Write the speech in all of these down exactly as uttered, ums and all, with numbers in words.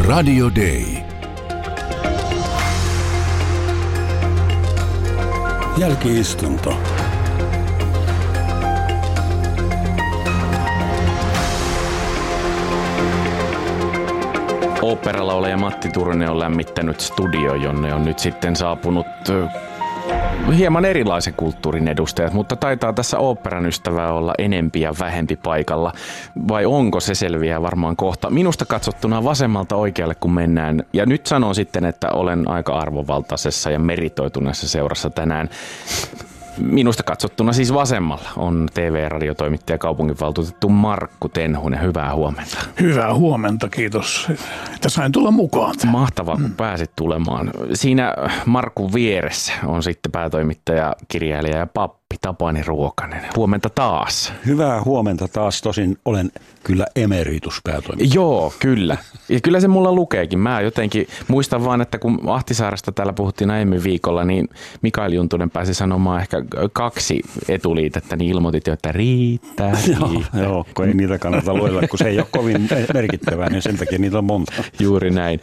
Radio Day. Jälki-istunto. Oopperalaulaja Matti Turunen on lämmittänyt studio, jonne on nyt sitten saapunut hieman erilaisen kulttuurin edustajat, mutta taitaa tässä oopperan ystävää olla enempi ja vähempi paikalla. Vai onko, se selviää varmaan kohta. Minusta katsottuna vasemmalta oikealle kun mennään. Ja nyt sanon sitten, että olen aika arvovaltaisessa ja meritoituneessa seurassa tänään. Minusta katsottuna siis vasemmalla on T V-radiotoimittaja kaupunginvaltuutettu Markku Tenhunen. Hyvää huomenta. Hyvää huomenta, kiitos, että sain tulla mukaan. Mahtavaa, kun pääsit tulemaan. Siinä Markun vieressä on sitten päätoimittaja, kirjailija ja pappi Tapani Ruokanen. Huomenta taas. Hyvää huomenta taas. Tosin olen kyllä emerituspäätoimittaja. Joo, kyllä. Ja kyllä se mulla lukeekin. Mä jotenkin muistan vaan, että kun Ahtisaaresta täällä puhuttiin aiemmin viikolla, niin Mikael Juntunen pääsi sanomaan ehkä kaksi etuliitettä, niin ilmoitit jo, että riittää. riittää. Joo, kun ei niitä kannata luella, kun se ei ole kovin merkittävää, niin sen takia niitä on monta. Juuri näin.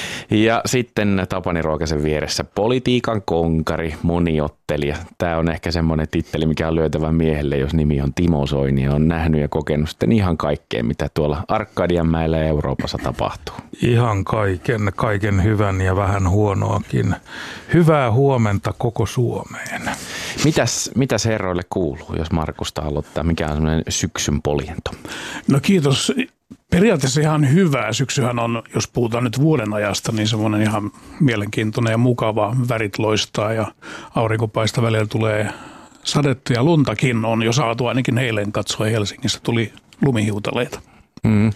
Ja sitten Tapani Ruokasen vieressä politiikan konkari, moniottelija. Tämä on ehkä semmoinen titteli, mikä on lyötävä miehelle, jos nimi on Timo Soini ja on nähnyt ja kokenut sitten ihan kaikkea, mitä tuolla Arkadianmäellä ja Euroopassa tapahtuu. Ihan kaiken, kaiken hyvän ja vähän huonoakin. Hyvää huomenta koko Suomeen. Mitäs, mitäs herroille kuuluu, jos Markusta aloittaa? Mikä on semmoinen syksyn poljento? No kiitos. Periaatteessa ihan hyvää. Syksyhän on, jos puhutaan nyt vuoden ajasta, niin semmoinen ihan mielenkiintoinen ja mukava. Värit loistaa ja aurinkopaista välillä tulee sadetta ja luntakin on jo saatu ainakin eilen katsoa. Helsingissä tuli lumihiutaleita. Mm.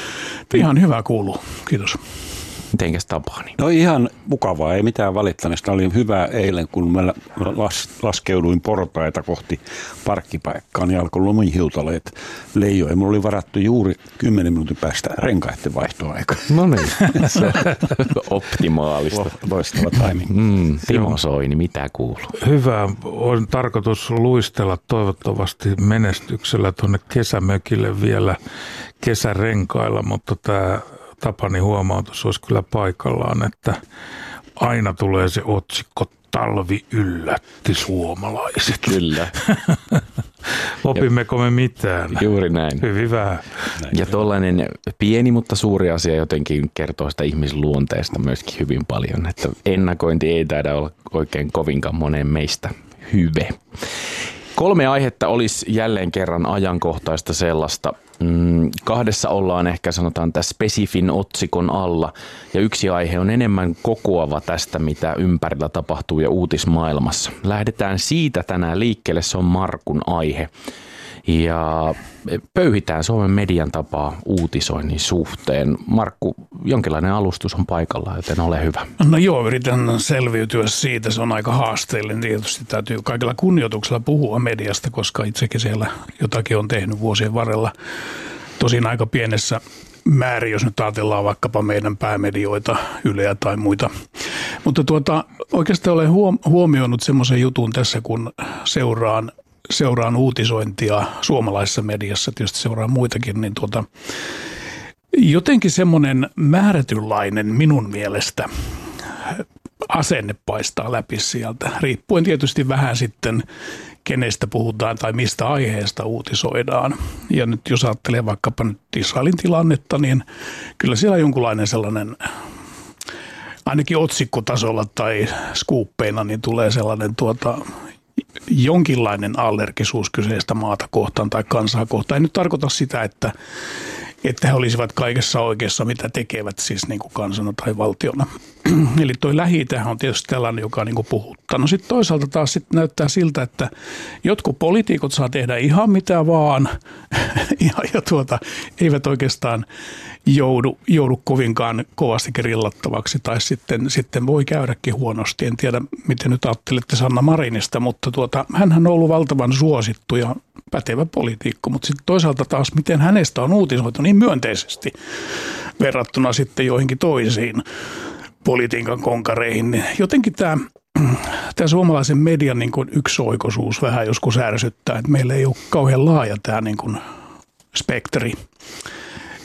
Ihan hyvä kuuluu. Kiitos. Mitenkäs Tapani? No ihan mukavaa, ei mitään valittamista. Oli hyvä eilen, kun mä las, laskeuduin portaita kohti parkkipaikkaa, niin alkoi lumihiutaleet leijoa. Ja mulla oli varattu juuri kymmenen minuutin päästä renkaiden vaihtoaika. No niin, se optimaalista. Loistava timing. Mm, Timo Soini, mitä kuuluu? Hyvä. On tarkoitus luistella toivottavasti menestyksellä tuonne kesämökille vielä kesärenkailla, mutta tämä Tapani huomautus olisi kyllä paikallaan, että aina tulee se otsikko talvi yllätti suomalaiset. Kyllä. Opimmeko me mitään? Juuri näin. Hyvin vähän. Näin ja tuollainen pieni, mutta suuri asia jotenkin kertoo sitä ihmisluonteesta myöskin hyvin paljon, että ennakointi ei taida olla oikein kovinkaan moneen meistä hyve. Kolme aihetta olisi jälleen kerran ajankohtaista sellaista. Mm, kahdessa ollaan ehkä sanotaan tässä spesifin otsikon alla ja yksi aihe on enemmän kokoava tästä, mitä ympärillä tapahtuu ja uutismaailmassa. Lähdetään siitä tänään liikkeelle, se on Markun aihe. Ja pöyhitään Suomen median tapaa uutisoinnin suhteen. Markku, jonkinlainen alustus on paikallaan, joten ole hyvä. No joo, yritän selviytyä siitä. Se on aika haasteellinen. Tietysti täytyy kaikilla kunnioituksella puhua mediasta, koska itsekin siellä jotakin on tehnyt vuosien varrella. Tosin aika pienessä määrin, jos nyt ajatellaan vaikkapa meidän päämedioita, Yleä tai muita. Mutta tuota, oikeastaan olen huomioinut semmoisen jutun tässä, kun seuraan Seuraan uutisointia suomalaisessa mediassa, tietysti seuraan muitakin, niin tuota, jotenkin semmoinen määrätynlainen minun mielestä asenne paistaa läpi sieltä. Riippuen tietysti vähän sitten, kenestä puhutaan tai mistä aiheesta uutisoidaan. Ja nyt jos ajattelee vaikkapa nyt Israelin tilannetta, niin kyllä siellä jonkunlainen sellainen, ainakin otsikkotasolla tai skuuppeina, niin tulee sellainen tuota jonkinlainen allergisuus kyseistä maata kohtaan tai kansaa kohtaan. Ei nyt tarkoita sitä, että, että he olisivat kaikessa oikeassa, mitä tekevät siis niin kuin kansana tai valtiona. Eli toi Lähi-itähän on tietysti tällainen, joka niin kuin puhuttaa. No sitten toisaalta taas sit näyttää siltä, että jotkut poliitikot saa tehdä ihan mitä vaan ja, ja tuota, eivät oikeastaan joudu, joudu kovinkaan kovasti grillattavaksi tai sitten, sitten voi käydäkin huonosti. En tiedä, miten nyt ajattelette Sanna Marinista, mutta tuota, hänhän on ollut valtavan suosittu ja pätevä poliitikko, mutta sitten toisaalta taas, miten hänestä on uutisoitu niin myönteisesti verrattuna sitten joihinkin toisiin politiikan konkareihin, niin jotenkin tämä, tämä suomalaisen median niin kuin yksioikoisuus vähän joskus ärsyttää, että meillä ei ole kauhean laaja tämä niin kuin spektri.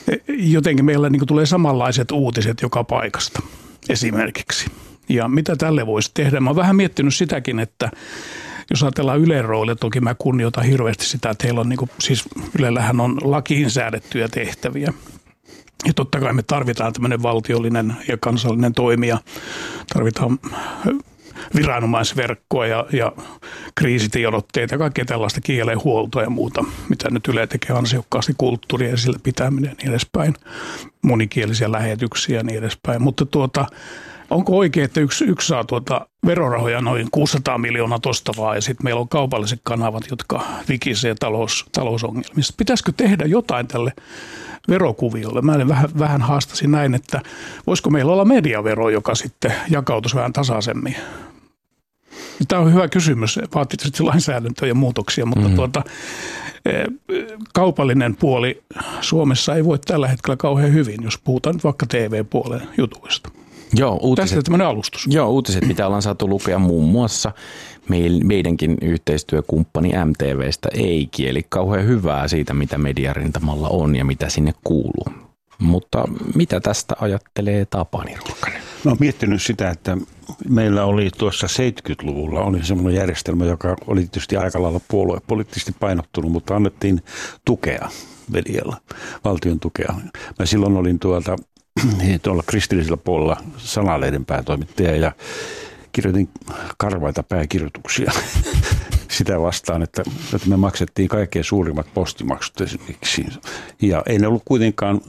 jotenkin meillä niin kuin tulee samanlaiset uutiset joka paikasta esimerkiksi. Ja mitä tälle voisi tehdä? Mä oon vähän miettinyt sitäkin, että jos ajatellaan Ylen roolia, toki mä kunnioitan hirveästi sitä, että heillä on niin kuin, siis Ylellähän on lakiin säädettyjä tehtäviä. Ja totta kai me tarvitaan tämmöinen valtiollinen ja kansallinen toimija. Tarvitaan viranomaisverkkoa ja, ja kriisitiedotteita ja kaikkea tällaista kielenhuoltoa ja muuta, mitä nyt Yle tekee ansiokkaasti, kulttuuria ja sillä pitäminen ja niin edespäin, monikielisiä lähetyksiä ja niin edespäin. Mutta tuota, onko oikein, että yksi, yksi saa tuota verorahoja noin kuusisataa miljoonaa tosta vaan ja sitten meillä on kaupalliset kanavat, jotka vikisee talous, talousongelmista. Pitäisikö tehdä jotain tälle verokuviolle? Mä vähän, vähän haastasin näin, että voisiko meillä olla mediavero, joka sitten jakautuisi vähän tasaisemmin? Tämä on hyvä kysymys, vaatii sitten lainsäädäntöä ja muutoksia, mutta mm. tuota, kaupallinen puoli Suomessa ei voi tällä hetkellä kauhean hyvin, jos puhutaan nyt vaikka T V-puolen jutuista. Joo, uutiset, tästä tämmöinen alustus. Joo, uutiset, mitä ollaan saatu lukea muun muassa meidänkin yhteistyökumppani M T V:stä ei kieli kauhean hyvää siitä, mitä mediarintamalla on ja mitä sinne kuuluu. Mutta mitä tästä ajattelee Tapani Ruokanen? Mä oon miettinyt sitä, että meillä oli tuossa seitsemänkymmentäluvulla oli semmoinen järjestelmä, joka oli tietysti aika lailla puoluepoliittisesti painottunut, mutta annettiin tukea medialla, valtion tukea. Mä silloin olin tuolta tuolla kristillisellä puolella Sanalehden päätoimittaja ja kirjoitin karvaita pääkirjoituksia sitä vastaan, että, että me maksettiin kaikkein suurimmat postimaksut esimerkiksi. Ja ei ne ollut kuitenkaan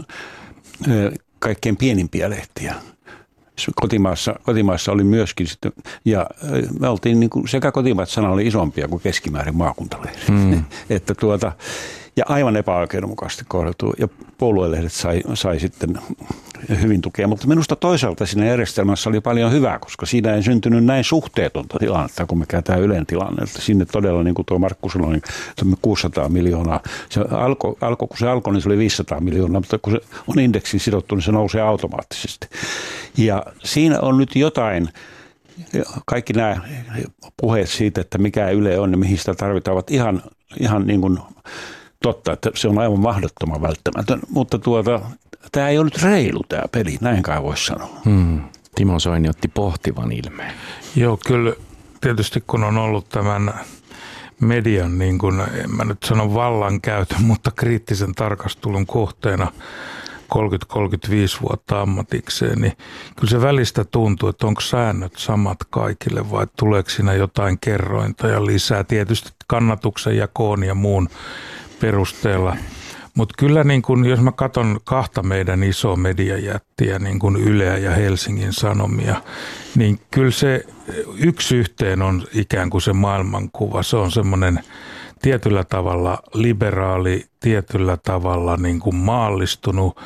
kaikkein pienimpiä lehtiä. Kotimaassa, kotimaassa oli myöskin sitten, ja me oltiin niin kuin, sekä kotimaat sana oli isompia kuin keskimäärin maakuntalehdet. Hmm. että tuota, ja aivan epäoikeudenmukaisesti kohdeltu, ja puoluelehdet sai, sai sitten hyvin tukea. Mutta minusta toisaalta siinä järjestelmässä oli paljon hyvää, koska siinä ei syntynyt näin suhteetonta tilannetta, kun me käytetään Ylen tilanne. Että sinne todella, niin kuin tuo Markku sanoi, niin kuusisataa miljoonaa. Se alko, alko, kun se alkoi, niin se oli viisisataa miljoonaa, mutta kun se on indeksiin sidottu, niin se nousee automaattisesti. Ja siinä on nyt jotain, kaikki nämä puheet siitä, että mikä Yle on ja mihin sitä tarvitaan, ovat ihan, ihan niin kuin totta, että se on aivan mahdottoman välttämätön, mutta tuota, tämä ei ole nyt reilu tämä peli, näin kai voisi sanoa. Hmm. Timo Soini otti pohtivan ilmeen. Joo, kyllä tietysti kun on ollut tämän median, niin kuin, en mä nyt sano vallankäytön, mutta kriittisen tarkastelun kohteena kolmekymmentä kolmekymmentäviisi vuotta ammatikseen, niin kyllä se välistä tuntuu, että onko säännöt samat kaikille vai tuleeko siinä jotain kerrointa ja lisää, tietysti kannatuksen jakoon ja muun perusteella. Mutta kyllä niin kun, jos mä katson kahta meidän isoa mediajättiä, niin kuin Yleä ja Helsingin Sanomia, niin kyllä se yksi yhteen on ikään kuin se maailmankuva. Se on semmoinen tietyllä tavalla liberaali, tietyllä tavalla niin kuin maallistunut,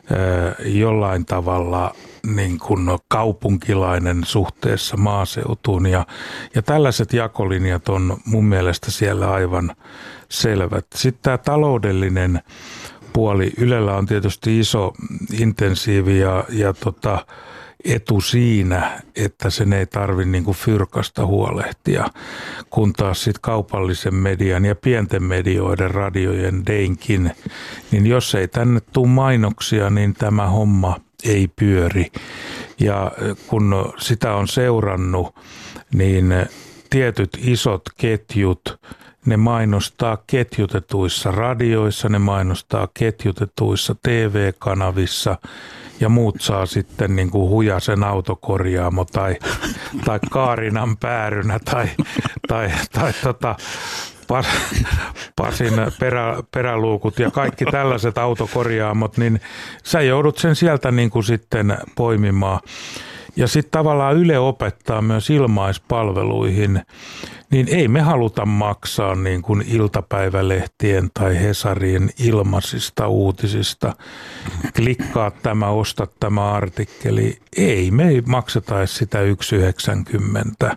jollain tavalla niin kuin kaupunkilainen suhteessa maaseutuun. Ja, ja tällaiset jakolinjat on mun mielestä siellä aivan selvät. Sitten tämä taloudellinen puoli. Ylellä on tietysti iso intensiivi ja, ja tota, etu siinä, että sen ei tarvitse niin kuin fyrkasta huolehtia, kun taas sitten kaupallisen median ja pienten medioiden, radiojen, deinkin, niin jos ei tänne tule mainoksia, niin tämä homma ei pyöri. Ja kun sitä on seurannut, niin tietyt isot ketjut, ne mainostaa ketjutetuissa radioissa, ne mainostaa ketjutetuissa T V-kanavissa ja muut saa sitten niin kuin Hujasen autokorjaamo tai, tai Kaarinan päärynä tai, tai, tai tota, Pas, Pasin perä, peräluukut ja kaikki tällaiset autokorjaamot, niin sä joudut sen sieltä niin kuin sitten poimimaan. Ja sitten tavallaan Yle opettaa myös ilmaispalveluihin, niin ei me haluta maksaa niin kuin iltapäivälehtien tai Hesarin ilmaisista uutisista. Klikkaa tämä, osta tämä artikkeli. Ei, me ei makseta edes sitä yksi yhdeksänkymmentä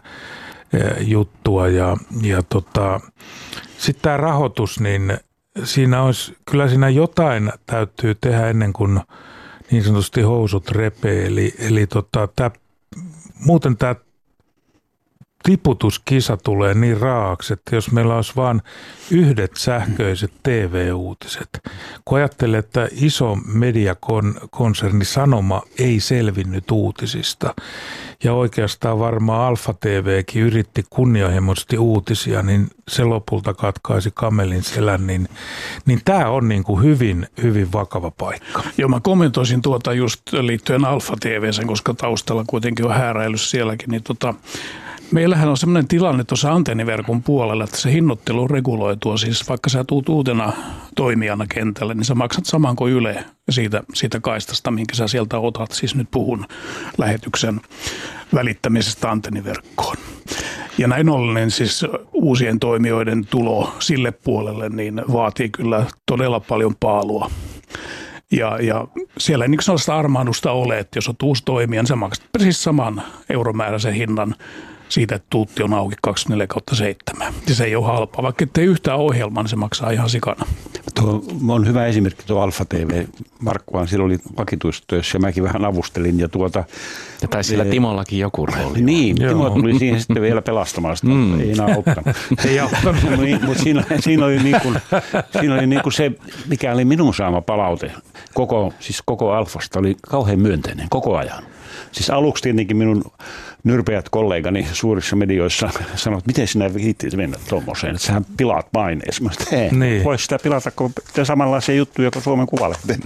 juttua. Ja, ja tota, sitten tämä rahoitus, niin siinä olisi, kyllä siinä jotain täytyy tehdä ennen kuin niin sanotusti housut repee, eli, eli tota, tää, muuten tämä tiputuskisa tulee niin raaaksi, että jos meillä olisi vain yhdet sähköiset T V-uutiset, kun ajattelee, että iso mediakonserni Sanoma ei selvinnyt uutisista ja oikeastaan varmaan Alfa T V:kin yritti kunnianhimoisesti uutisia, niin se lopulta katkaisi kamelin selän, niin, niin tämä on niin kuin hyvin, hyvin vakava paikka. Joo, mä kommentoisin tuota just liittyen Alfa T V:seen, koska taustalla kuitenkin on hääräilys sielläkin, niin tota, meillähän on sellainen tilanne tuossa antenniverkon puolella, että se hinnoittelu on reguloitua. Siis vaikka sä tuut uutena toimijana kentälle, niin sä maksat saman kuin Yle siitä, siitä kaistasta, minkä sä sieltä otat. Siis nyt puhun lähetyksen välittämisestä antenniverkkoon. Ja näin ollen siis uusien toimijoiden tulo sille puolelle niin vaatii kyllä todella paljon paalua. Ja, ja siellä ei niin sellaista armahdusta ole, että jos on uusi toimija, niin sä maksat siis saman euromääräisen hinnan siitä, että tuutti on auki kaksikymmentäneljä kautta seitsemän. Ja se ei ole halpaa. Vaikka ettei yhtään ohjelmaa, niin se maksaa ihan sikana. Tuo on hyvä esimerkki tuo Alfa T V. Markkuhan silloin oli vakituistöissä ja mäkin vähän avustelin. Ja, tuota, ja tai sillä Timollakin joku rooli. Niin, Timo tuli siihen sitten vielä pelastamaan sitä. Mm. Ei enää auttanut. Ei auttanut. Mutta siinä, siinä oli, niin kuin, siinä oli niin kuin se, mikä oli minun saama palaute. Koko, siis koko Alfasta oli kauhean myönteinen koko ajan. Siis aluksi tietenkin minun nyrpeät kollegani suurissa medioissa sanoivat, että miten sinä viittit mennä tuommoiseen, että sähän pilaat maineesi. Mä sanoin, niin. Voisi sitä pilata, kun samanlaisia juttuja kuin Suomen Kuvalehteen.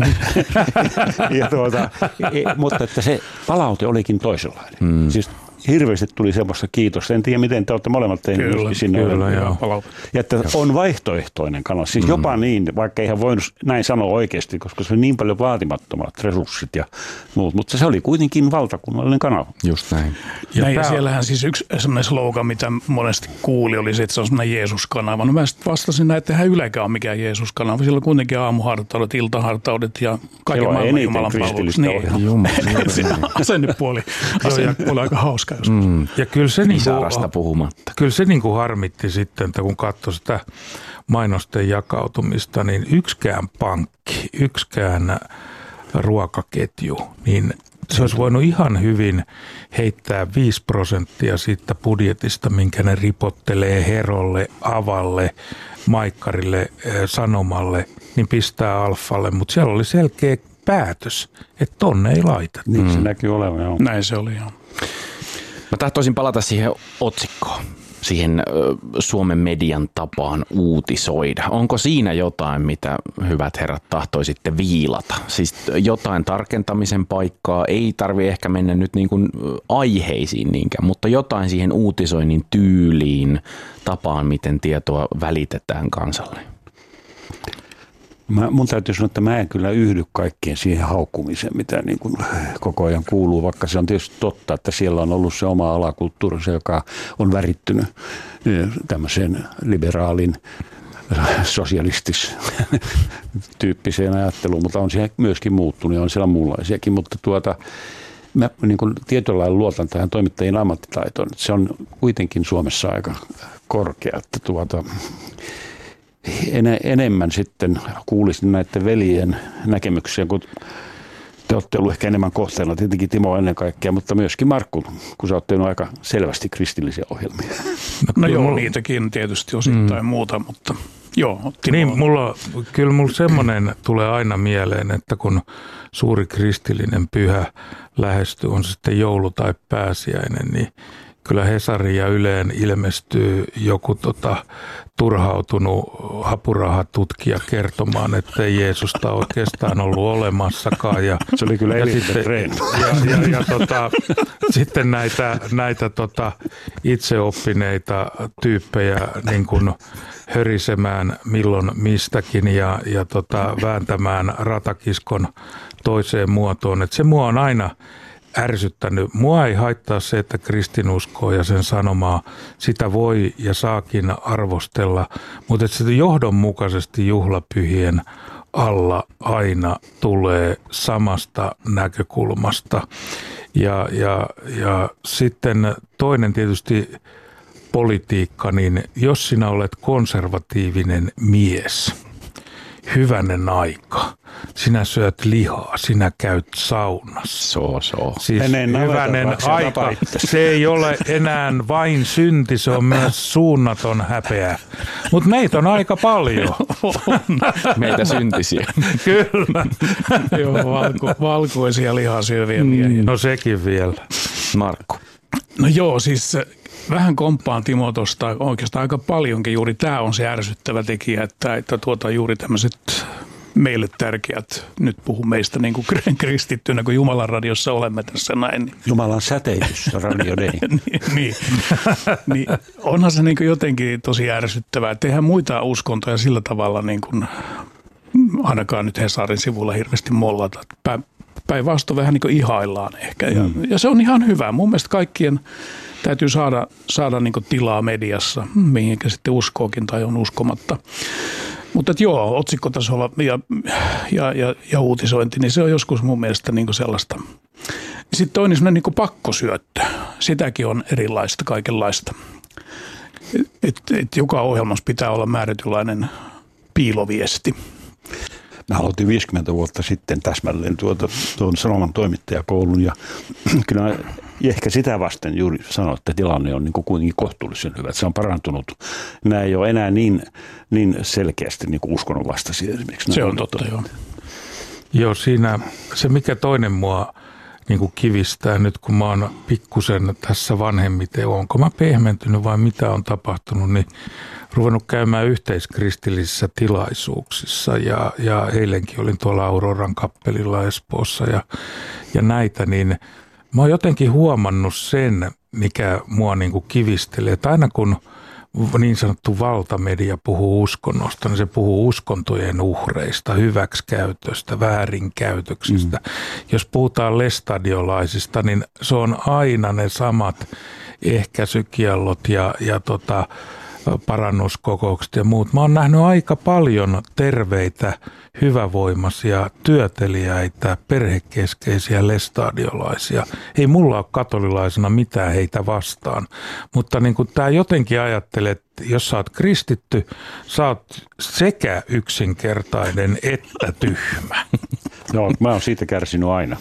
ja tuota, mutta että se palaute olikin toisenlainen. Hmm. Siis hirveästi tuli semmoista kiitosta. En tiedä, miten te olette molemmat tehneet myöskin sinne. Kyllä, joo. Ja että on vaihtoehtoinen kanava. Siis mm. jopa niin, vaikka eihän voinut näin sanoa oikeasti, koska se on niin paljon vaatimattomat resurssit ja muut. Mutta se oli kuitenkin valtakunnallinen kanava. Just näin. Ja, näin, ja siellähän siis yksi semmoinen slogan, mitä monesti kuuli, oli se, että se on semmoinen Jeesus-kanava. No mä sitten vastasin näin, että eihän Ylekä ole mikään Jeesus-kanava. Siellä on kuitenkin aamuhartaudet, iltahartaudet ja kaiken maailman Jumalan palvelus. Niin. Asennepuoli oli aika hauska. Mm. Ja kyllä se, niinku, puhumatta. kyllä se niinku harmitti sitten, että kun katsoi sitä mainosten jakautumista, niin yksikään pankki, yksikään ruokaketju, niin se olisi voinut ihan hyvin heittää viisi prosenttia siitä budjetista, minkä ne ripottelee Herolle, Avalle, Maikkarille, Sanomalle, niin pistää Alfalle, mutta siellä oli selkeä päätös, että tonne ei laita. Niin mm. se näkyy olevan, joo. Näin se oli, joo. Mä tahtoisin palata siihen otsikkoon, siihen Suomen median tapaan uutisoida. Onko siinä jotain, mitä hyvät herrat tahtoisitte viilata? Siis jotain tarkentamisen paikkaa, ei tarvi ehkä mennä nyt niin kuin aiheisiin niinkään, mutta jotain siihen uutisoinnin tyyliin, tapaan, miten tietoa välitetään kansalle. Mä, mun täytyy sanoa, että mä en kyllä yhdy kaikkeen siihen haukkumiseen, mitä niin kuin koko ajan kuuluu, vaikka se on tietysti totta, että siellä on ollut se oma alakulttuurinsa, joka on värittynyt tämmöiseen liberaalin sosialistis-tyyppiseen ajatteluun, mutta on siellä myöskin muuttunut ja on siellä muunlaisiakin, mutta tuota, mä niin kuin tietyllä lailla luotan tähän toimittajien ammattitaitoon, että se on kuitenkin Suomessa aika korkea, että tuota... enemmän sitten kuulisin näiden veljen näkemyksiä, kun te olette ollut ehkä enemmän kohteena, tietenkin Timo ennen kaikkea, mutta myöskin Markku, kun sä oot tehnyt aika selvästi kristillisiä ohjelmia. No, no joo, mulla... niitäkin tietysti osittain mm. muuta, mutta joo. Timo... Niin, mulla, kyllä mulla semmoinen tulee aina mieleen, että kun suuri kristillinen pyhä lähestyy, on se sitten joulu tai pääsiäinen, niin kyllä Hesari ja Yleen ilmestyy joku tota, turhautunut apurahatutkija kertomaan, että ei Jeesusta oikeastaan ollut olemassakaan. Ja, se oli kyllä elintinen treeni. Ja, ja, ja tota, sitten näitä, näitä tota, itseoppineita tyyppejä niin kuin hörisemään milloin mistäkin ja, ja tota, vääntämään ratakiskon toiseen muotoon. Et se mua on aina ärsyttänyt. Mua ei haittaa se, että kristinuskoa ja sen sanomaa, sitä voi ja saakin arvostella, mutta että se johdonmukaisesti juhlapyhien alla aina tulee samasta näkökulmasta. Ja, ja, ja sitten toinen tietysti politiikka, niin jos sinä olet konservatiivinen mies, hyvänen aika. Sinä syöt lihaa, sinä käyt saunassa. So, so. Siis hyvänen aika, se ei ole enää vain synti, se on myös suunnaton häpeä. Mutta meitä on aika paljon. Meitä syntisiä. Kyllä. Joo, valko, valkoisia lihasyöviä miehiä. No sekin vielä. Markku. No joo, siis vähän komppaan Timo tuosta oikeastaan aika paljonkin. Juuri tämä on se ärsyttävä tekijä, että, että tuota juuri tämmöiset meille tärkeät, nyt puhun meistä niin kuin kristittynä, kun Jumalan radiossa olemme tässä näin. Jumalan säteitys, Radio Day. niin, niin, niin, onhan se niin kuin jotenkin tosi ärsyttävää. Tehdään muita uskontoja sillä tavalla, niin kuin, ainakaan nyt Hesarin sivulla hirveästi mollata. Päinvastoin vähän niin kuin ihaillaan ehkä. Ja, mm. ja se on ihan hyvä. Mun mielestä kaikkien täytyy saada, saada niin kuin tilaa mediassa, mihinkä sitten uskookin tai on uskomatta. Mutta joo, otsikkotasolla ja, ja, ja, ja uutisointi, niin se on joskus mun mielestä niin kuin sellaista. Sitten toinen semmoinen niin kuin pakkosyöttö. Sitäkin on erilaista, kaikenlaista. Et, et joka ohjelmassa pitää olla määrätynlainen piiloviesti. Mä aloitin viisikymmentä vuotta sitten täsmälleen tuota, tuon Sanoman toimittajakoulun ja kyllä ehkä sitä vasten juuri sanoin, että tilanne on niin kuin kuitenkin kohtuullisen hyvä. Että se on parantunut. Nämä ei ole enää niin, niin selkeästi niin kuin uskonnon vastaisia esimerkiksi. Se on totta, joo. Joo, siinä se mikä toinen mua niin kuin kivistää nyt, kun mä oon pikkusen tässä vanhemmiten, onko mä pehmentynyt vai mitä on tapahtunut, niin ruvennut käymään yhteiskristillisissä tilaisuuksissa ja, ja eilenkin olin tuolla Auroran kappelilla Espoossa ja, ja näitä, niin mä oon jotenkin huomannut sen, mikä mua niin kuin kivistelee, että aina kun niin sanottu valtamedia puhuu uskonnosta, niin se puhuu uskontojen uhreista, hyväksikäytöstä, väärinkäytöksistä. Mm. Jos puhutaan lestadiolaisista, niin se on aina ne samat ehkäisykiellot ja, ja tota, parannuskokoukset ja muut. Mä oon nähnyt aika paljon terveitä, hyvävoimaisia, työteliäitä, perhekeskeisiä lestadiolaisia. Ei mulla ole katolilaisena mitään heitä vastaan, mutta niin kuin tää jotenkin ajattelee, että jos sä oot kristitty, sä oot sekä yksinkertainen että tyhmä. Joo, mä oon siitä kärsinyt aina.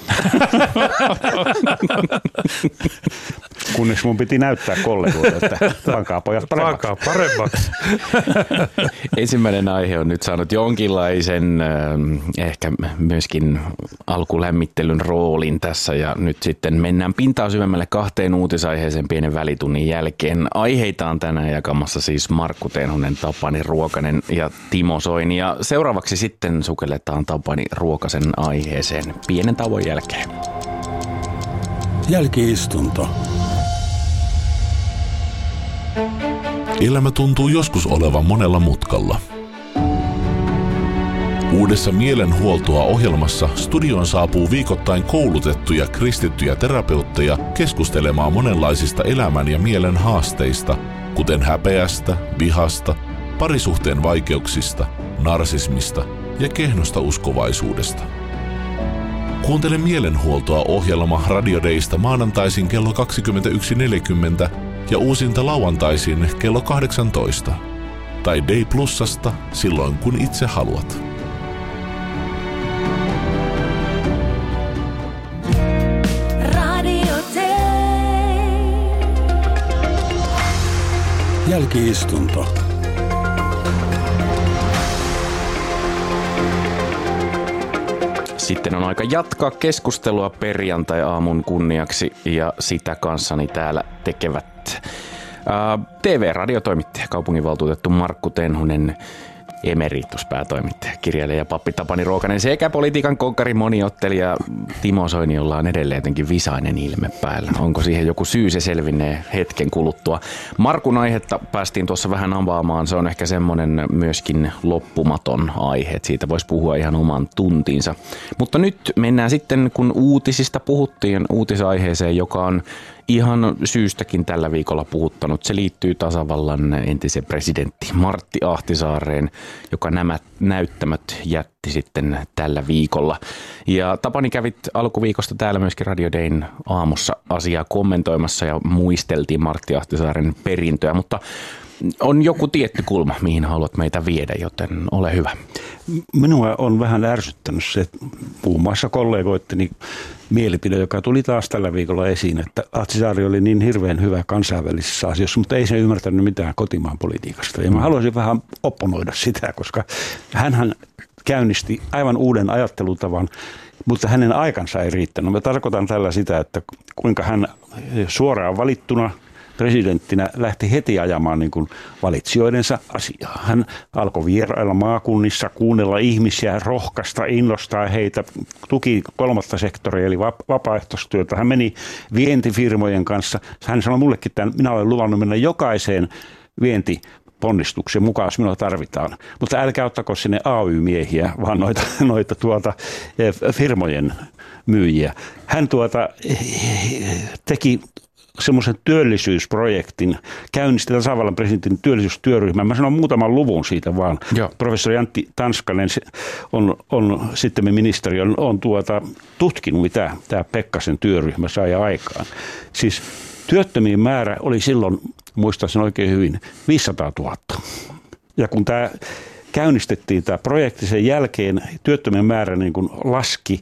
Kunnes mun piti näyttää kollegoille, että pankaa pojat paremmaksi. Pankaa paremmaksi. Ensimmäinen aihe on nyt saanut jonkinlaisen ehkä myöskin alkulämmittelyn roolin tässä ja nyt sitten mennään pintaa syvemmälle kahteen uutisaiheeseen pienen välitunnin jälkeen. Aiheita on tänään jakamassa siis Markku Tenhonen, Tapani Ruokanen ja Timo Soini ja seuraavaksi sitten sukelletaan Tapani Ruokasen aiheeseen pienen tauon jälkeen. Jälki-istunto. Elämä tuntuu joskus olevan monella mutkalla. Uudessa Mielenhuoltoa -ohjelmassa studioon saapuu viikoittain koulutettuja kristittyjä terapeutteja keskustelemaan monenlaisista elämän ja mielen haasteista, kuten häpeästä, vihasta, parisuhteen vaikeuksista, narsismista ja kehnosta uskovaisuudesta. Kuuntele Mielenhuoltoa -ohjelma Radio Daysta maanantaisin kello kaksikymmentäyksi neljäkymmentä ja uusinta lauantaisin kello kahdeksantoista. Tai Day Plusasta silloin kun itse haluat. Radio Day. Jälki-istunto. Sitten on aika jatkaa keskustelua perjantai-aamun kunniaksi ja sitä kanssani täällä tekevät T V-radiotoimittaja, kaupunginvaltuutettu Markku Tenhonen, emerituspäätoimittaja, kirjailija ja pappi Tapani Ruokanen sekä politiikan konkari moniottelija Timo Soini, jolla on edelleen jotenkin visainen ilme päällä. Onko siihen joku syy, se selvinnee hetken kuluttua. Markun aihetta päästiin tuossa vähän avaamaan. Se on ehkä semmoinen myöskin loppumaton aihe, että siitä voisi puhua ihan oman tuntinsa. Mutta nyt mennään sitten, kun uutisista puhuttiin, uutisaiheeseen, joka on ihan syystäkin tällä viikolla puhuttanut. Se liittyy tasavallan entisen presidentti Martti Ahtisaareen, joka nämä näyttämöt jätti sitten tällä viikolla. Ja Tapani, kävit alkuviikosta täällä myöskin Radio Dayn aamussa asiaa kommentoimassa ja muisteltiin Martti Ahtisaaren perintöä, mutta on joku tietty kulma, mihin haluat meitä viedä, joten ole hyvä. Minua on vähän ärsyttänyt se, muun muassa kollegoitteni mielipide, joka tuli taas tällä viikolla esiin, että Ahtisaari oli niin hirveän hyvä kansainvälisissä asioissa, mutta ei se ymmärtänyt mitään kotimaan politiikasta. Ja mä haluaisin vähän opponoida sitä, koska hänhän käynnisti aivan uuden ajattelutavan, mutta hänen aikansa ei riittänyt. Mä tarkoitan tällä sitä, että kuinka hän suoraan valittuna presidenttinä lähti heti ajamaan niin kuin valitsijoidensa asiaa. Hän alkoi vierailla maakunnissa, kuunnella ihmisiä, rohkaista, innostaa heitä, tuki kolmatta sektoria eli vapaaehtoistyötä. Hän meni vientifirmojen kanssa. Hän sanoi mullekin, että minä olen luvannut mennä jokaiseen vientiponnistukseen mukaan, jos minua tarvitaan. Mutta älkää ottako sinne A Y-miehiä, vaan noita, noita tuota, firmojen myyjiä. Hän tuota, teki semmoisen työllisyysprojektin, käynnisti tasavallan presidentin työllisyystyöryhmän. Mä sanon muutaman luvun siitä vaan. Joo. Professori Antti Tanskanen on, on sitten ministeri, on, on tuota, tutkinut, mitä tämä Pekkasen työryhmä sai aikaan. Siis työttömien määrä oli silloin, muistan sen oikein hyvin, viisisataatuhatta. Ja kun tämä käynnistettiin tämä projekti, sen jälkeen työttömien määrä niin kuin laski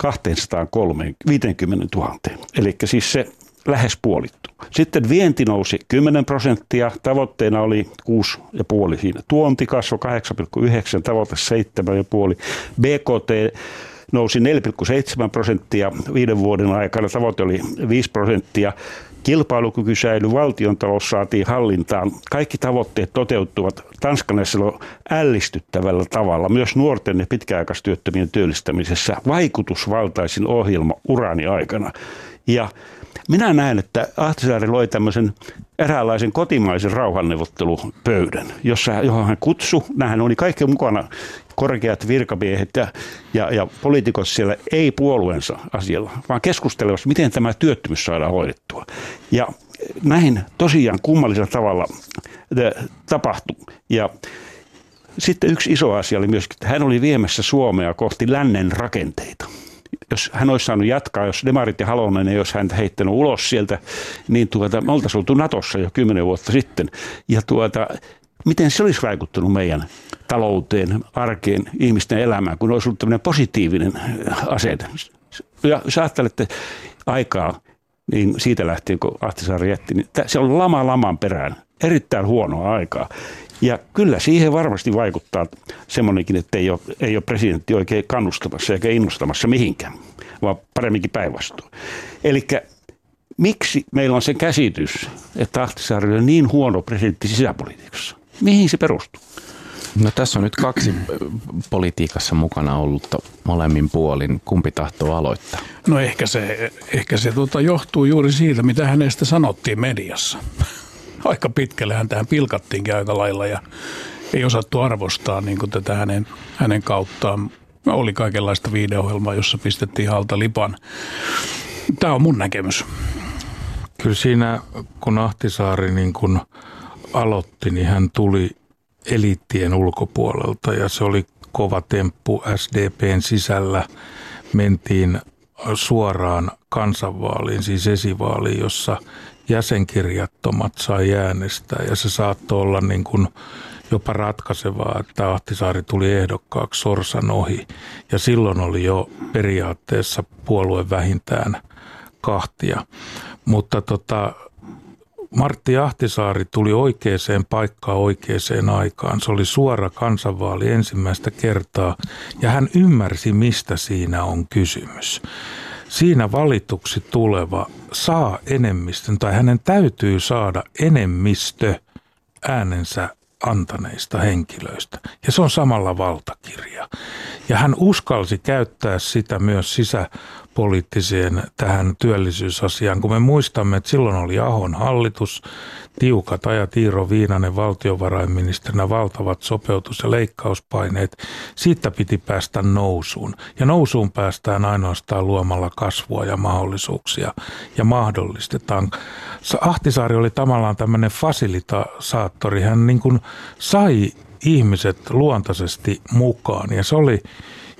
kaksisataaviisikymmentätuhatta. Eli siis se lähes puolittu. Sitten vienti nousi kymmenen prosenttia, tavoitteena oli kuusi pilkku viisi siinä. Tuonti kasvoi kahdeksan pilkku yhdeksän, tavoite seitsemän pilkku viisi. B K T nousi neljä pilkku seitsemän prosenttia viiden vuoden aikana, tavoite oli viisi prosenttia. Kilpailukyky säilyi, valtiontalous saatiin hallintaan. Kaikki tavoitteet toteuttuvat Tanskassa ällistyttävällä tavalla. Myös nuorten ja pitkäaikaistyöttömien työllistämisessä vaikutusvaltaisin ohjelma urani aikana. Ja minä näen, että Ahtisaari loi tämmöisen eräänlaisen kotimaisen rauhanneuvottelupöydän, jossa, johon hän kutsui, nämähän oli kaikki mukana, korkeat virkamiehet ja, ja, ja poliitikot siellä, ei puolueensa asialla, vaan keskustelevat, miten tämä työttömyys saadaan hoidettua. Ja näin tosiaan kummallisella tavalla tapahtui. Ja sitten yksi iso asia oli myöskin, että hän oli viemässä Suomea kohti lännen rakenteita. Jos hän olisi saanut jatkaa, jos demarit ja Halonen ei olisi häntä heittänyt ulos sieltä, niin tuota, me oltaisiin oltu Natossa jo kymmenen vuotta sitten. Ja tuota, miten se olisi vaikuttanut meidän talouteen, arkeen, ihmisten elämään, kun olisi ollut tämmöinen positiivinen asenne. Ja jos ajattelette aikaa, niin siitä lähtien, kun Ahtisaari jätti, niin se on lama laman perään. Erittäin huonoa aikaa. Ja kyllä siihen varmasti vaikuttaa semmoinenkin, että ei ole, ei ole presidentti oikein kannustamassa eikä innostamassa mihinkään, vaan paremminkin päinvastoin. Eli miksi meillä on se käsitys, että Ahtisaari on niin huono presidentti sisäpolitiikassa? Mihin se perustuu? No tässä on nyt kaksi politiikassa mukana ollutta molemmin puolin. Kumpi tahtoo aloittaa? No ehkä se, ehkä se tuota johtuu juuri siitä, mitä hänestä sanottiin mediassa. Aika pitkällehän tähän pilkattiinkin aika lailla ja ei osattu arvostaa niin kuin tätä hänen, hänen kauttaan. Oli kaikenlaista viihdeohjelmaa, jossa pistettiin halta lipan. Tämä on mun näkemys. Kyllä siinä, kun Ahtisaari niin kun aloitti, niin hän tuli eliittien ulkopuolelta ja se oli kova temppu S D P:n sisällä. Mentiin suoraan kansanvaaliin, siis esivaaliin, jossa jäsenkirjattomat sai äänestää ja se saattoi olla niin kuin jopa ratkaisevaa, että Ahtisaari tuli ehdokkaaksi sorsan ohi ja silloin oli jo periaatteessa puolue vähintään kahtia. Mutta tota, Martti Ahtisaari tuli oikeaan paikkaan oikeaan aikaan. Se oli suora kansanvaali ensimmäistä kertaa ja hän ymmärsi, mistä siinä on kysymys. Siinä valituksi tuleva saa enemmistön tai hänen täytyy saada enemmistö äänensä antaneista henkilöistä. Ja se on samalla valtakirja. Ja hän uskalsi käyttää sitä myös sisäpoliittiseen tähän työllisyysasiaan, kun me muistamme, että silloin oli Ahon hallitus, tiukat ajat, Iiro Viinanen valtiovarainministerinä, valtavat sopeutus- ja leikkauspaineet. Siitä piti päästä nousuun. Ja nousuun päästään ainoastaan luomalla kasvua ja mahdollisuuksia. Ja mahdollistetaan. Ahtisaari oli tavallaan tämmöinen fasilitaattori. Hän niin kuin sai ihmiset luontaisesti mukaan ja se oli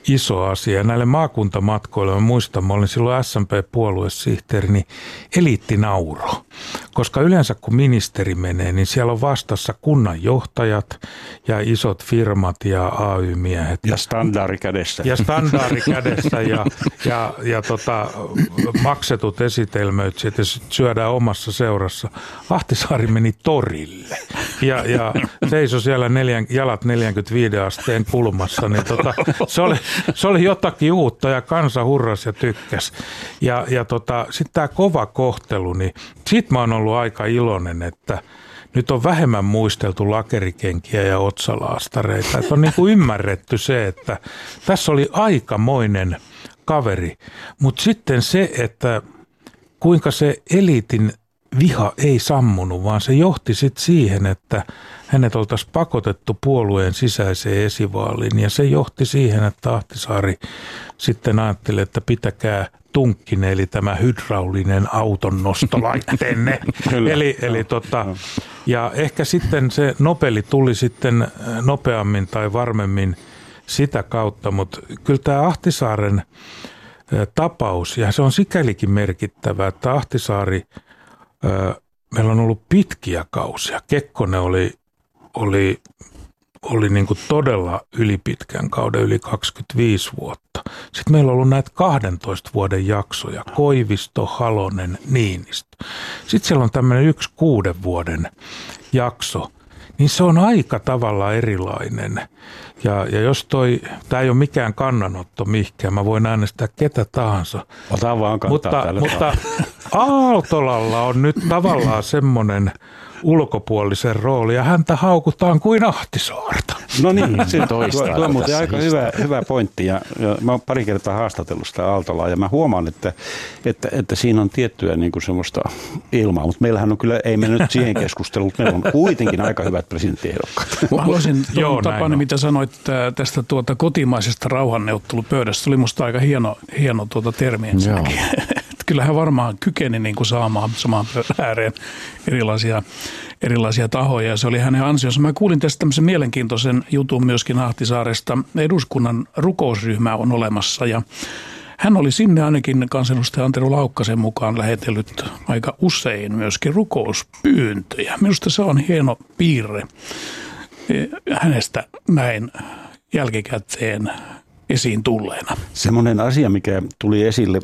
iso asia. Näille maakuntamatkoille, mä muistan, mä olin silloin S M P-puoluesihteeri, niin eliittinauro. Koska yleensä kun ministeri menee, niin siellä on vastassa kunnanjohtajat ja isot firmat ja A Y-miehet. Ja standardi kädessä. Ja standardi kädessä ja, ja, ja tota, maksetut esitelmöitsijät ja syödään omassa seurassa. Ahtisaari meni torille ja, ja seisoi siellä neljän, jalat neljäkymmentäviisi asteen kulmassa. Niin tota, se, oli, se oli jotakin uutta ja kansa hurras ja tykkäs. Ja, ja tota, sitten tämä kova kohtelu, niin sit mä oon ollut aika iloinen, että nyt on vähemmän muisteltu lakerikenkiä ja otsalaastareita. Että on niin kuin ymmärretty se, että tässä oli aikamoinen kaveri. Mutta sitten se, että kuinka se eliitin viha ei sammunut, vaan se johti sitten siihen, että hänet oltaisiin pakotettu puolueen sisäiseen esivaaliin. Ja se johti siihen, että Ahtisaari sitten ajatteli, että pitäkää Tunkkinen, eli tämä hydraulinen auton nostolaitteenne. eli, eli tota, ja ehkä sitten se Nobeli tuli sitten nopeammin tai varmemmin sitä kautta, mutta kyllä tämä Ahtisaaren tapaus, ja se on sikälikin merkittävä, että Ahtisaari, meillä on ollut pitkiä kausia. Kekkonen oli, oli, oli niin kuin todella ylipitkän kauden, yli kaksikymmentäviisi vuotta. Sitten meillä on ollut näitä kahdentoista vuoden jaksoja, Koivisto, Halonen, Niinistö. Sitten siellä on tämmöinen yksi kuuden vuoden jakso, niin se on aika tavalla erilainen. Ja, ja jos toi, tämä ei ole mikään kannanotto mihinkään, mä voin äänestää ketä tahansa. Ota vaan kantaa. Mutta, mutta Aaltolalla on nyt tavallaan semmoinen ulkopuolisen rooli ja häntä haukutaan kuin Ahtisaarta. No niin, se toistaa. Tuo on muuten aika hyvä, hyvä pointti ja, ja mä oon pari kertaa haastatellut sitä Aaltolaa ja mä huomaan, että, että, että siinä on tiettyä niin kuin semmoista ilmaa, mutta meillähän on kyllä, ei mene nyt siihen keskusteluun, meillä on kuitenkin aika hyvät presidenttiehdokkaat. Mä haluaisin tuon Tapani, mitä sanoit tästä tuota kotimaisesta rauhanneuvottelupöydästä, se oli musta aika hieno, hieno tuota termi ensinnäkin. Kyllä hän varmaan kykeni niin kuin saamaan samaan ääreen erilaisia, erilaisia tahoja ja se oli hänen ansionsa. Mä kuulin tästä tämmöisen mielenkiintoisen jutun myöskin Ahtisaaresta. Eduskunnan rukousryhmä on olemassa ja hän oli sinne ainakin kansanedustaja Antero Laukkasen mukaan lähetellyt aika usein myöskin rukouspyyntöjä. Minusta se on hieno piirre hänestä näin jälkikäteen esiin tulleena. Semmoinen asia, mikä tuli esille,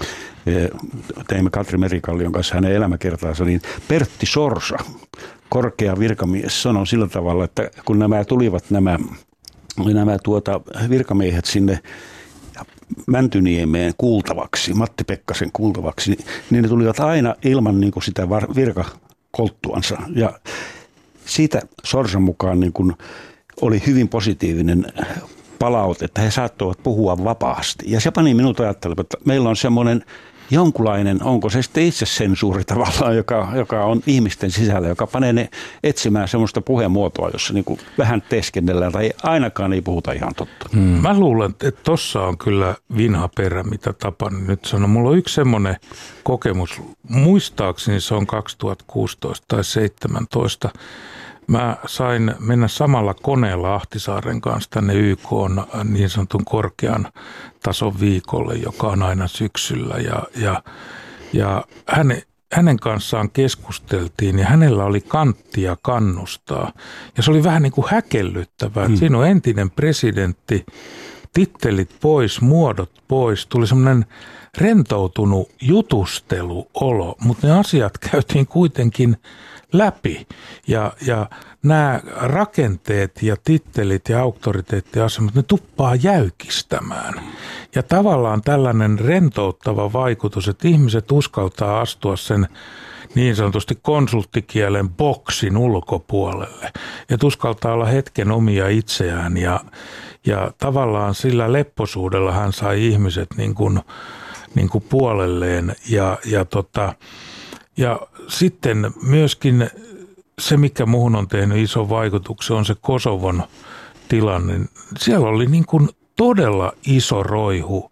teimme Katri Merikallion kanssa hänen elämäkertaansa, niin Pertti Sorsa, korkea virkamies, sanoi sillä tavalla, että kun nämä tulivat nämä, nämä tuota, virkamiehet sinne Mäntyniemeen kuultavaksi, Matti Pekkasen kuultavaksi, niin ne tulivat aina ilman niin kuin sitä virkakolttuansa. Ja siitä Sorsan mukaan niin kuin oli hyvin positiivinen palaute, että he saattoivat puhua vapaasti. Ja se pani minut ajattelemaan, että meillä on semmoinen jonkunlainen, onko se sitten itsesensuuri tavallaan, joka, joka on ihmisten sisällä, joka panee ne etsimään semmoista puhemuotoa, jossa niin kuin vähän teeskennellään tai ainakaan ei puhuta ihan totta. Hmm. Mä luulen, että tossa on kyllä vinha perä, mitä Tapani nyt sanoi. Mulla on yksi semmoinen kokemus, muistaakseni se on kaksituhattakuusitoista tai seitsemäntoista. Mä sain mennä samalla koneella Ahtisaaren kanssa tänne Y K:n niin sanotun korkean tason viikolle, joka on aina syksyllä. Ja, ja, ja hänen, hänen kanssaan keskusteltiin ja hänellä oli kanttia kannustaa. Ja se oli vähän niin kuin häkellyttävää. Hmm. Siinä on entinen presidentti, tittelit pois, muodot pois. Tuli semmoinen rentoutunut jutusteluolo, mutta ne asiat käytiin kuitenkin läpi. Ja, ja nämä rakenteet ja tittelit ja auktoriteettiasemat, ne tuppaa jäykistämään. Ja tavallaan tällainen rentouttava vaikutus, että ihmiset uskaltaa astua sen niin sanotusti konsulttikielen boksin ulkopuolelle. Että uskaltaa olla hetken omia itseään ja, ja tavallaan sillä lepposuudella hän sai ihmiset niin kuin, niin kuin puolelleen ja, ja tota... Ja sitten myöskin se, mikä muuhun on tehnyt ison vaikutuksen, on se Kosovon tilanne. Siellä oli niin kuin todella iso roihu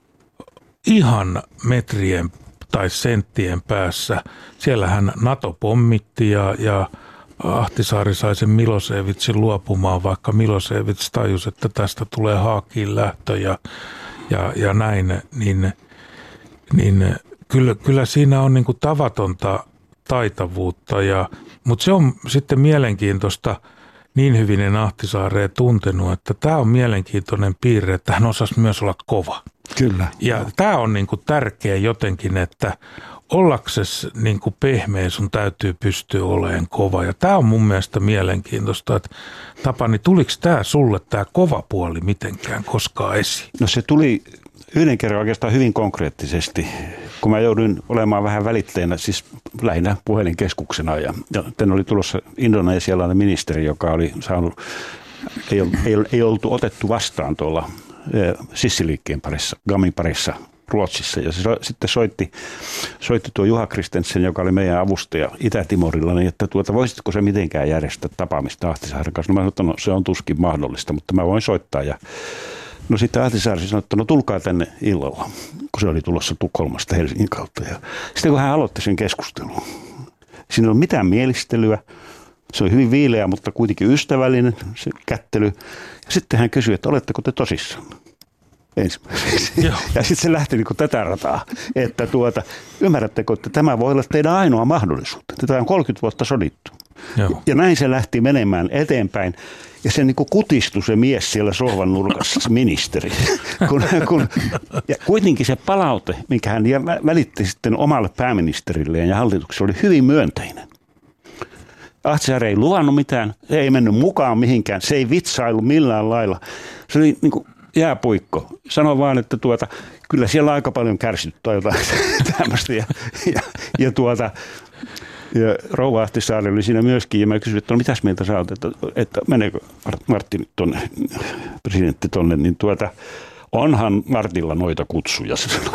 ihan metrien tai senttien päässä. Siellähän NATO pommitti ja, ja Ahtisaari sai sen Milosevicin luopumaan, vaikka Milosevic tajusi, että tästä tulee Haakiin lähtö ja, ja, ja näin, niin, niin kyllä, kyllä siinä on niin kuin tavatonta taitavuutta, ja, mutta se on sitten mielenkiintoista niin hyvin en Ahtisaareen tuntenut, että tämä on mielenkiintoinen piirre, että hän osasi myös olla kova. Kyllä. Ja tämä on niin kuin tärkeä jotenkin, että ollaksesi niin kuin pehmeä sun täytyy pystyä olemaan kova. Ja tämä on mun mielestä mielenkiintoista, että Tapani, tuliko tämä sulle tämä kova puoli mitenkään koskaan esiin? No se tuli yhden kerran oikeastaan hyvin konkreettisesti, kun mä jouduin olemaan vähän välitteenä, siis lähinnä puhelinkeskuksena. Ja, ja tänne oli tulossa indonesialainen ministeri, joka oli saanut, ei, ei, ei oltu otettu vastaan tuolla e, sissiliikkeen parissa, Gamin parissa Ruotsissa. Ja se so, sitten soitti, soitti tuo Juha Kristensen, joka oli meidän avustaja Itä-Timorilla, niin että tuota, voisitko se mitenkään järjestää tapaamista Ahtisaaren kanssa? No mä sanoin, että no, se on tuskin mahdollista, mutta mä voin soittaa. Ja no sitten Ahtisaari sanoi, että no tulkaa tänne illalla, kun se oli tulossa Tukholmasta Helsingin kautta. Ja sitten kun hän aloitti sen keskustelun, siinä ei ollut mitään mielistelyä. Se oli hyvin viileä, mutta kuitenkin ystävällinen se kättely. Ja sitten hän kysyi, että oletteko te tosissaan? Ensimmäiseksi. Ja sitten se lähti niin kuin tätä rataa, että tuota, ymmärrättekö, että tämä voi olla teidän ainoa mahdollisuus. Tätä on kolmekymmentä vuotta sodittu. Joo. Ja näin se lähti menemään eteenpäin. Ja se niin kuin kutistui se mies siellä sohvan nurkassa, se ministeri. kun, kun, ja kuitenkin se palaute, minkä hän välitti sitten omalle pääministerilleen ja hallitukselle, oli hyvin myönteinen. Ahtisaari ei luvannut mitään, se ei mennyt mukaan mihinkään, se ei vitsailu millään lailla. Se oli niin kuin jääpuikko. Sano vaan, että tuota, kyllä siellä aika paljon kärsitty tai jotain tämmöistä. Ja, ja, ja, tuota, ja rouva Ahtisaari oli siinä myöskin, ja mä kysyin, että no mitäs mieltä sä olet, että, että meneekö Martti tonne, presidentti tonne, niin tuota, onhan Martilla noita kutsuja.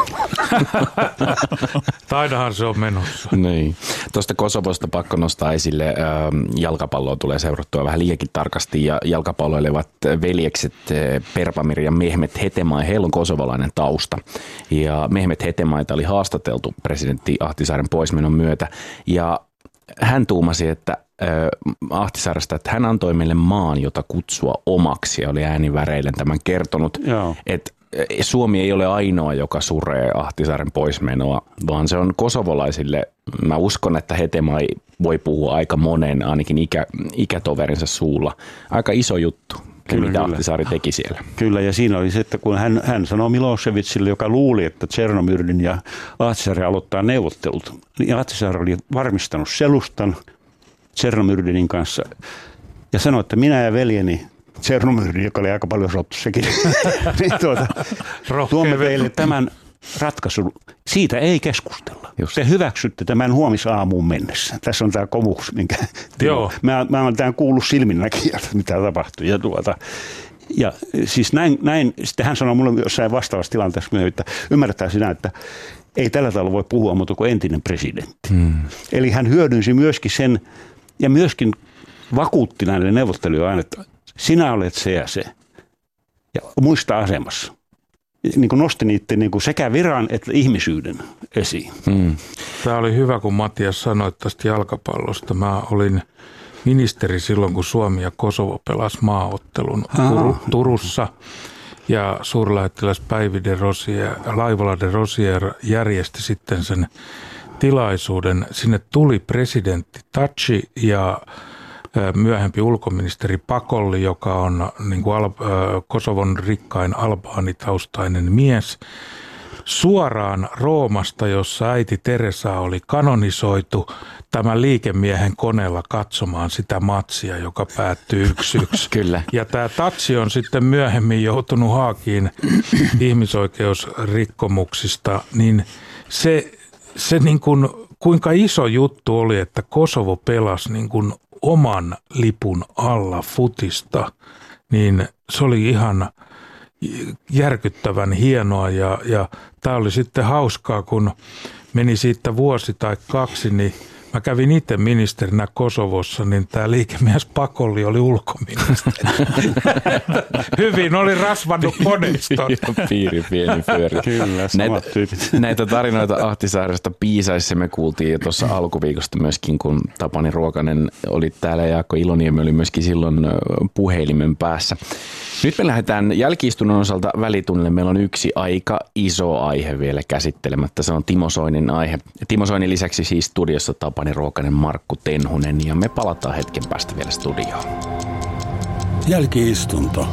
Taidahan se on menossa. Niin. Tuosta Kosovosta pakko nostaa esille. Jalkapalloa tulee seurattua vähän liiankin tarkasti ja jalkapalloilevat veljekset Perpamir ja Mehmet Hetemai. Heillä on kosovolainen tausta ja Mehmet Hetemaita oli haastateltu presidentti Ahtisaaren poismenon myötä ja hän tuumasi, että Ahtisaaresta, että hän antoi meille maan, jota kutsua omaksi ja oli ääniväreilen tämän kertonut, Joo. että Suomi ei ole ainoa, joka suree Ahtisaaren poismenoa, vaan se on kosovolaisille, mä uskon, että Hetemai voi puhua aika monen, ainakin ikä, ikätoverinsa suulla, aika iso juttu. Kyllä, mitä kyllä. Ahtisaari teki siellä. Kyllä, ja siinä oli se, että kun hän, hän sanoi Milosevicille, joka luuli, että Tšernomyrdin ja Ahtisaari aloittaa neuvottelut, niin Ahtisaari oli varmistanut selustan Tšernomyrdinin kanssa ja sanoi, että minä ja veljeni Tšernomyrdin, joka oli aika paljon sottu sekin, niin tuota, tuomme teille tämän ratkaisun. Siitä ei keskustella. Jos te hyväksytte tämän huomisaamuun mennessä. Tässä on tämä kovuus, minkä Joo. Mä, mä olen tämän kuullut silminnäkijältä, mitä tapahtui. Ja, tuota, ja siis näin, näin, sitten hän sanoi mulle jossain vastaavassa tilanteessa myöhemmin, että ymmärretään sinä, että ei tällä tavalla voi puhua muuta kuin entinen presidentti. Hmm. Eli hän hyödynsi myöskin sen, ja myöskin vakuutti näille neuvottelijoille aina, että sinä olet se ja se. Ja muista asemassa. Niin kuin nosti niitä niin kuin sekä viran että ihmisyyden esiin. Hmm. Tämä oli hyvä, kun Matias sanoi tästä jalkapallosta. Mä olin ministeri silloin, kun Suomi ja Kosovo pelasi maaottelun Tur- Turussa. Ja suurlähettiläs Päivi de Rosier, Laivala de Rosier järjesti sitten sen tilaisuuden. Sinne tuli presidentti Thaci ja myöhempi ulkoministeri Pakolli, joka on niin kuin Al- Kosovon rikkain albaanitaustainen mies, suoraan Roomasta, jossa äiti Teresa oli kanonisoitu tämän liikemiehen koneella katsomaan sitä matsia, joka päättyy yksi yksi. Kyllä. Ja tämä Thaci on sitten myöhemmin joutunut Haakiin ihmisoikeusrikkomuksista, niin se, se niin kuin, kuinka iso juttu oli, että Kosovo pelasi niin kuin oman lipun alla futista, niin se oli ihan järkyttävän hienoa ja, ja tämä oli sitten hauskaa, kun meni siitä vuosi tai kaksi, niin Mä kävin itse ministerinä Kosovossa, niin tämä liikemies Pakolli oli ulkoministeri. Hyvin oli rasvannut koneiston. Piiri pieni pyöri. Kyllä, samat tyypit. Näitä tarinoita Ahtisaaresta piisaissa me kuultiin jo tuossa alkuviikosta myöskin, kun Tapani Ruokanen oli täällä ja Jaakko Iloniemi oli myöskin silloin puhelimen päässä. Nyt me lähdetään jälki-istunnon osalta välitunnille. Meillä on yksi aika iso aihe vielä käsittelemättä. Se on Timo Soinin aihe. Timo Soinin lisäksi siis studiossa Tapani Ruokanen, Markku Tenhunen ja me palataan hetken päästä vielä studioon. Jälki-istunto.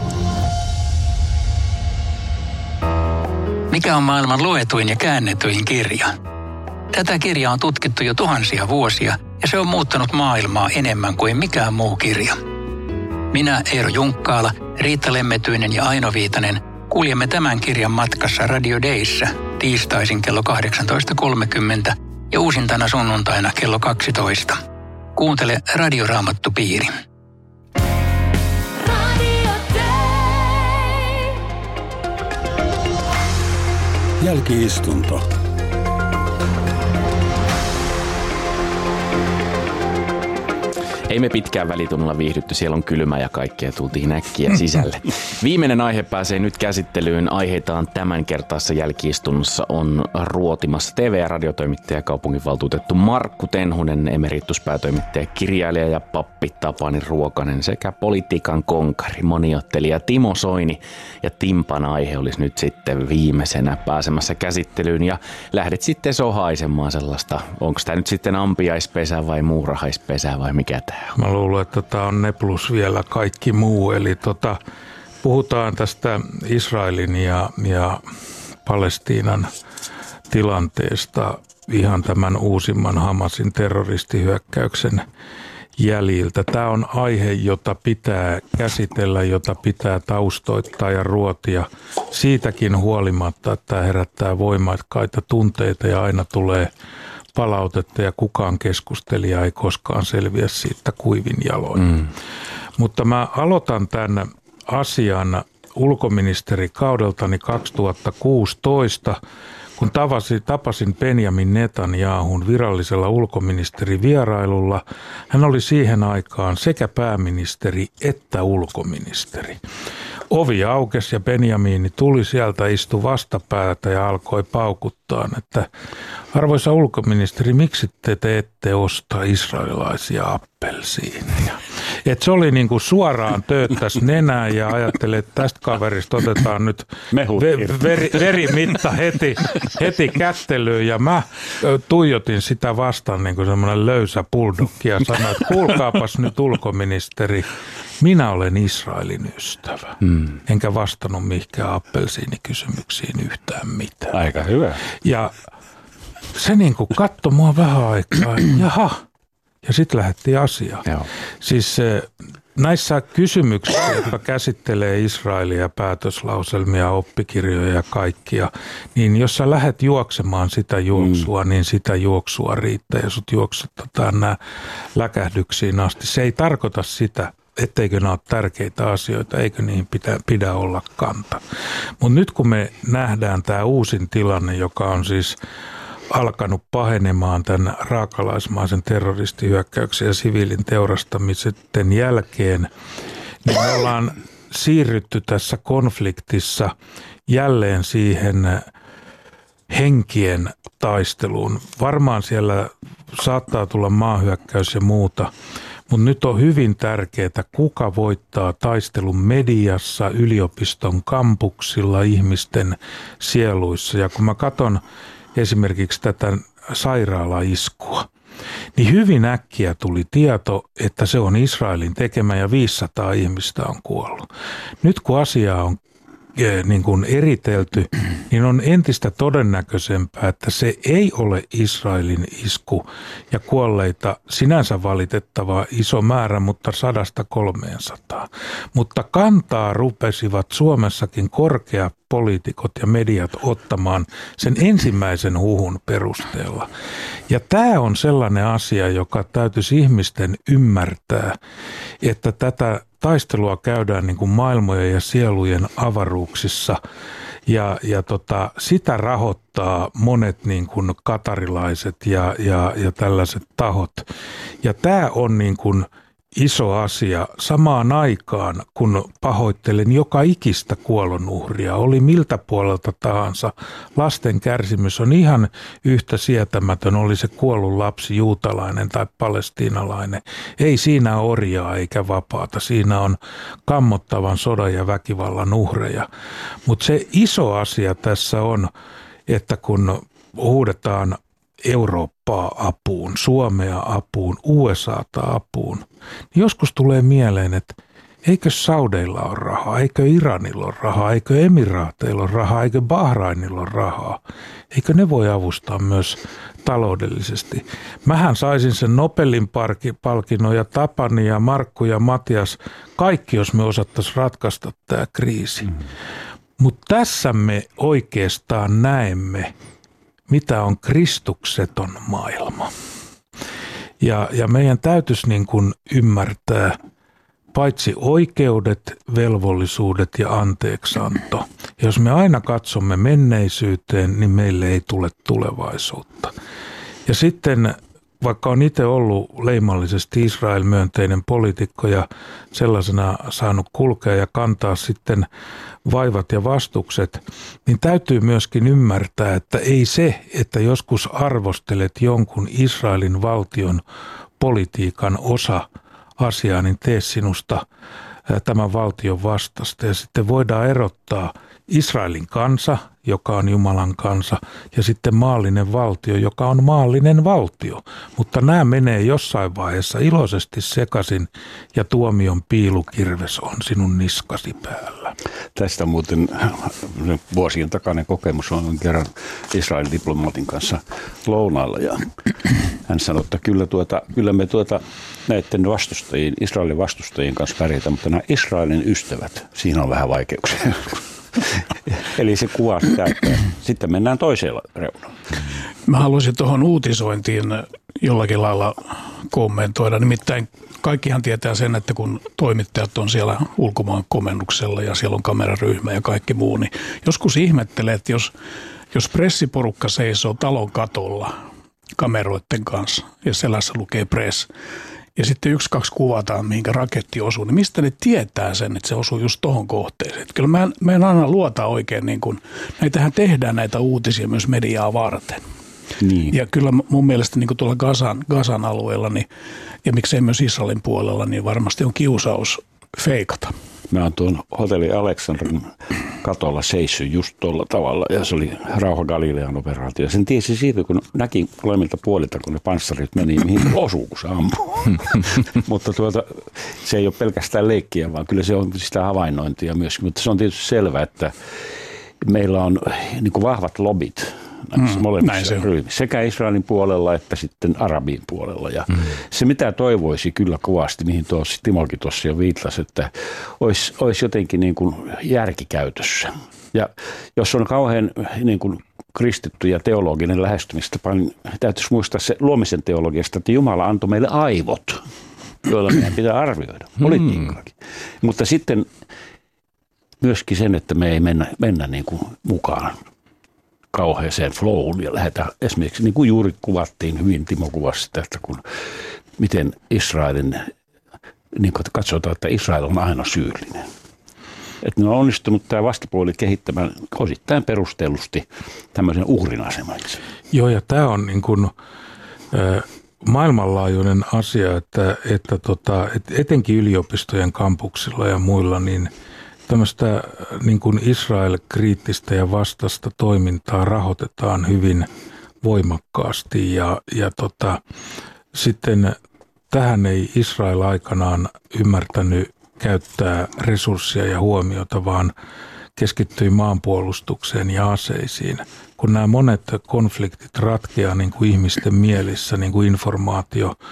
Mikä on maailman luetuin ja käännetyin kirja? Tätä kirjaa on tutkittu jo tuhansia vuosia ja se on muuttanut maailmaa enemmän kuin mikään muu kirja. Minä, Eero Junkkaala, Riitta Lemmetyinen ja Aino Viitanen kuljemme tämän kirjan matkassa Radio Dayssä tiistaisin kello kahdeksantoista kolmekymmentä ja uusintana sunnuntaina kello kaksitoista. Kuuntele Radioraamattupiiri. Radio Day. Jälki-istunto. Ei me pitkään välitunnilla viihdytty, siellä on kylmä ja kaikkea, tultiin äkkiä sisälle. Viimeinen aihe pääsee nyt käsittelyyn. Aiheitaan tämän kertaassa jälki-istunnossa on ruotimassa T V- ja radiotoimittaja ja kaupunginvaltuutettu Markku Tenhunen, emerituspäätoimittaja, kirjailija ja pappi Tapani Ruokanen sekä politiikan konkari, moniottelija Timo Soini. Ja Timpan aihe olisi nyt sitten viimeisenä pääsemässä käsittelyyn ja lähdet sitten sohaisemaan sellaista, onko tämä nyt sitten ampiaispesä vai muurahaispesä vai mikä tämä? Mä luulen, että tämä on ne plus vielä kaikki muu. Eli tota, puhutaan tästä Israelin ja, ja Palestiinan tilanteesta ihan tämän uusimman Hamasin terroristihyökkäyksen jäljiltä. Tämä on aihe, jota pitää käsitellä, jota pitää taustoittaa ja ruotia. Siitäkin huolimatta, että tämä herättää voimakkaita tunteita ja aina tulee palautetta ja kukaan keskustelija ei koskaan selviä siitä kuivin jaloin. Mm. Mutta mä aloitan tämän asian ulkoministerikaudeltani kaksituhattakuusitoista, kun tapasin, tapasin Benjamin Netanyahun virallisella ulkoministerivierailulla. Hän oli siihen aikaan sekä pääministeri että ulkoministeri. Ovi aukesi ja Benjamini tuli sieltä, istui vastapäätä ja alkoi paukuttaa, että arvoisa ulkoministeri, miksi te, te ette osta israelilaisia appelsiineja? Et se oli niin kuin suoraan tööttäisi nenää ja ajattelin, että tästä kaverista otetaan nyt ve- veri, verimitta heti, heti kättelyyn. Ja mä tuijotin sitä vastaan niin kuin semmoinen löysä bulldog ja sanoin, että kuulkaapas nyt ulkoministeri, minä olen Israelin ystävä. Hmm. Enkä vastannut mihinkään appelsiinikysymyksiin yhtään mitään. Aika hyvä. Ja se niin kuin katsoi mua vähän aikaa, jaha, ja sitten lähdettiin asiaan. Joo. Siis näissä kysymyksissä, jotka käsittelee Israelia, päätöslauselmia, oppikirjoja ja kaikkia, niin jos sä lähdet juoksemaan sitä juoksua, mm. niin sitä juoksua riittää ja sut juoksutetaan nämä läkähdyksiin asti. Se ei tarkoita sitä, etteikö nämä ole tärkeitä asioita, eikö niihin pidä, pidä olla kanta. Mutta nyt kun me nähdään tämä uusin tilanne, joka on siis alkanut pahenemaan tämän raakalaismaisen terroristihyökkäyksen ja siviilin teurastamisen jälkeen, niin me ollaan siirrytty tässä konfliktissa jälleen siihen henkien taisteluun. Varmaan siellä saattaa tulla maahyökkäys ja muuta, mutta nyt on hyvin tärkeää, kuka voittaa taistelun mediassa, yliopiston kampuksilla, ihmisten sieluissa. Ja kun mä katson esimerkiksi tätä sairaalaiskua, niin hyvin äkkiä tuli tieto, että se on Israelin tekemä ja viisisataa ihmistä on kuollut. Nyt kun asiaa on niin kuin eritelty, niin on entistä todennäköisempää, että se ei ole Israelin isku ja kuolleita sinänsä valitettava iso määrä, mutta sadasta kolmeensataan. Mutta kantaa rupesivat Suomessakin korkea poliitikot ja mediat ottamaan sen ensimmäisen huhun perusteella. Ja tämä on sellainen asia, joka täytyisi ihmisten ymmärtää, että tätä taistelua käydään niin kuin maailmojen ja sielujen avaruuksissa, Ja, ja tota, sitä rahoittaa monet niin kuin katarilaiset ja, ja, ja tällaiset tahot. Ja tämä on niin kuin iso asia samaan aikaan, kun pahoittelen joka ikistä kuolonuhria, oli miltä puolelta tahansa. Lasten kärsimys on ihan yhtä sietämätön, oli se kuollut lapsi juutalainen tai palestiinalainen. Ei siinä ole orjaa eikä vapaata, siinä on kammottavan sodan ja väkivallan uhreja. Mutta se iso asia tässä on, että kun huudetaan Eurooppaa apuun, Suomea apuun, U S A:ta apuun, niin joskus tulee mieleen, että eikö Saudeilla ole rahaa, eikö Iranilla ole rahaa, eikö Emiraateilla ole rahaa, eikö Bahrainilla ole rahaa, eikö ne voi avustaa myös taloudellisesti. Mähän saisin sen Nobelin palkinnon ja Tapani ja Markku ja Matias, kaikki jos me osattaisiin ratkaista tämä kriisi. Mm. Mutta tässä me oikeastaan näemme, mitä on kristukseton maailma. Ja, ja meidän täytyisi niin kuin ymmärtää paitsi oikeudet, velvollisuudet ja anteeksianto. Ja jos me aina katsomme menneisyyteen, niin meille ei tule tulevaisuutta. Ja sitten, vaikka on itse ollut leimallisesti Israel-myönteinen poliitikko ja sellaisena saanut kulkea ja kantaa sitten vaivat ja vastukset, niin täytyy myöskin ymmärtää, että ei se, että joskus arvostelet jonkun Israelin valtion politiikan osa asiaa, niin tee sinusta tämän valtion vastasta. Ja sitten voidaan erottaa Israelin kansa, joka on Jumalan kansa, ja sitten maallinen valtio, joka on maallinen valtio. Mutta nämä menee jossain vaiheessa iloisesti sekaisin, ja tuomion piilukirves on sinun niskasi päällä. Tästä muuten vuosien takainen kokemus on kerran Israelin diplomaatin kanssa lounaalla, ja hän sanoi, että kyllä, tuota, kyllä me tuota, näiden vastustajien, Israelin vastustajien kanssa pärjätään, mutta nämä Israelin ystävät, siinä on vähän vaikeuksia. Eli se kuvaa sitä, että sitten mennään toisella reunalla. Mä haluaisin tuohon uutisointiin jollakin lailla kommentoida. Nimittäin kaikkihan tietää sen, että kun toimittajat on siellä ulkomaan komennuksella ja siellä on kameraryhmä ja kaikki muu, niin joskus ihmettelee, että jos, jos pressiporukka seisoo talon katolla kameroiden kanssa ja selässä lukee press, ja sitten yksi, kaksi kuvataan, mihinkä raketti osuu, niin mistä ne tietää sen, että se osuu just tohon kohteeseen. Että kyllä mä en, mä en aina luota oikein, niin kuin, näitähän tehdään näitä uutisia myös mediaa varten. Niin. Ja kyllä mun mielestä niin kuin tuolla Gazan, Gazan alueella, niin, ja miksei myös Israelin puolella, niin varmasti on kiusaus feikata. Mä oon tuon hotelli Alexandrin katolla seissyt just tuolla tavalla, ja se oli Rauha Galilean operaatio. Sen tiesi siitä, kun näki molemmilta puolilta, kun ne panssarit meni, mihin osuu, kun se ampuu. Mutta tuota, se ei ole pelkästään leikkiä, vaan kyllä se on sitä havainnointia myös. Mutta se on tietysti selvää, että meillä on niin kuin vahvat lobit näissä mm, molemmissa ryhmissä, sekä Israelin puolella että sitten Arabin puolella. Ja mm. se, mitä toivoisi kyllä kovasti, mihin tuossa Timokin tuossa jo viittasi, että olisi, olisi jotenkin niin kuin järkikäytössä. Ja jos on kauhean niin kuin kristitty ja teologinen lähestymistapa, niin täytyisi muistaa se luomisen teologiasta, että Jumala antoi meille aivot, joilla meidän pitää arvioida politiikkaakin. Mm. Mutta sitten myöskin sen, että me ei mennä, mennä niin kuin mukaan kauheeseen flowun ja lähdetään esimerkiksi, niin kuin juuri kuvattiin, hyvin Timo kuvasi sitä, että kun, miten Israelin, niin kuin katsotaan, että Israel on aina syyllinen. Että ne on onnistunut tämä vastapuoli kehittämään osittain perustellusti tämmöisen uhrin aseman. Joo, ja tämä on niin kuin äh, maailmanlaajuinen asia, että, että tota, et etenkin yliopistojen kampuksilla ja muilla, niin tämmöistä niin kuin Israel-kriittistä ja vastaista toimintaa rahoitetaan hyvin voimakkaasti ja, ja tota, sitten tähän ei Israel aikanaan ymmärtänyt käyttää resursseja ja huomiota, vaan keskittyi maanpuolustukseen ja aseisiin. Kun nämä monet konfliktit ratkeaa niin kuin ihmisten mielissä, niin kuin informaatio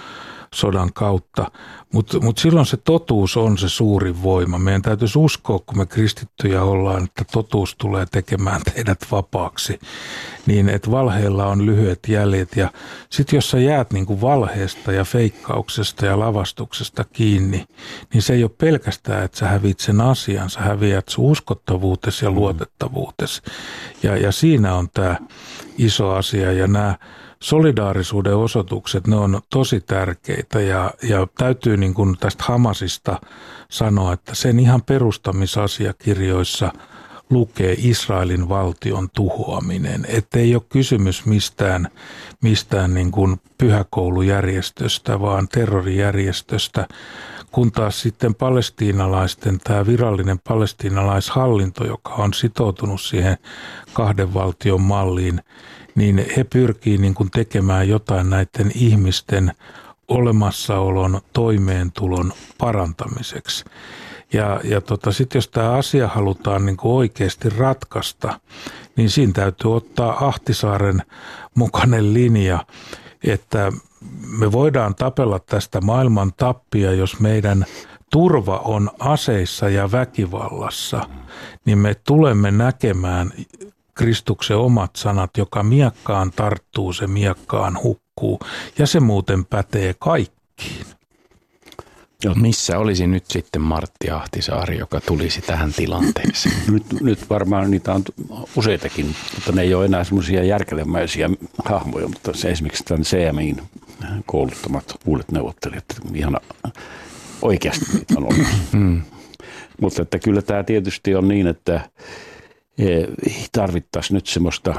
sodan kautta. Mutta mut silloin se totuus on se suurin voima. Meidän täytyisi uskoa, kun me kristittyjä ollaan, että totuus tulee tekemään teidät vapaaksi. Niin, että valheilla on lyhyet jäljet. Ja sitten jos sä jäät niinku valheesta ja feikkauksesta ja lavastuksesta kiinni, niin se ei ole pelkästään, että sä häviät sen asian. Sä häviät sun uskottavuutesi ja luotettavuutesi. Ja, ja siinä on tämä iso asia ja nämä solidaarisuuden osoitukset, ne on tosi tärkeitä ja, ja täytyy niin kuin tästä Hamasista sanoa, että sen ihan perustamisasiakirjoissa lukee Israelin valtion tuhoaminen. Että ei ole kysymys mistään, mistään niin kuin pyhäkoulujärjestöstä, vaan terrorijärjestöstä, kun taas sitten palestiinalaisten, tämä virallinen palestiinalaishallinto, joka on sitoutunut siihen kahden valtion malliin, niin he pyrkii niin kuin tekemään jotain näiden ihmisten olemassaolon, toimeentulon parantamiseksi. Ja, ja tota, sitten jos tämä asia halutaan niin kuin oikeasti ratkaista, niin siinä täytyy ottaa Ahtisaaren mukainen linja, että me voidaan tapella tästä maailman tappia, jos meidän turva on aseissa ja väkivallassa, niin me tulemme näkemään Kristuksen omat sanat, joka miekkaan tarttuu, se miekkaan hukkuu, ja se muuten pätee kaikkiin. Missä olisi nyt sitten Martti Ahtisaari, joka tulisi tähän tilanteeseen? Nyt, nyt varmaan niitä on useitakin, mutta ne ei ole enää semmoisia järkelemäisiä hahmoja, mutta se esimerkiksi tämän C M I:n kouluttamat uudet neuvottelijat, ihan oikeasti niitä on olemassa. Mm. Mutta että kyllä tämä tietysti on niin, että tarvittaisiin nyt semmoista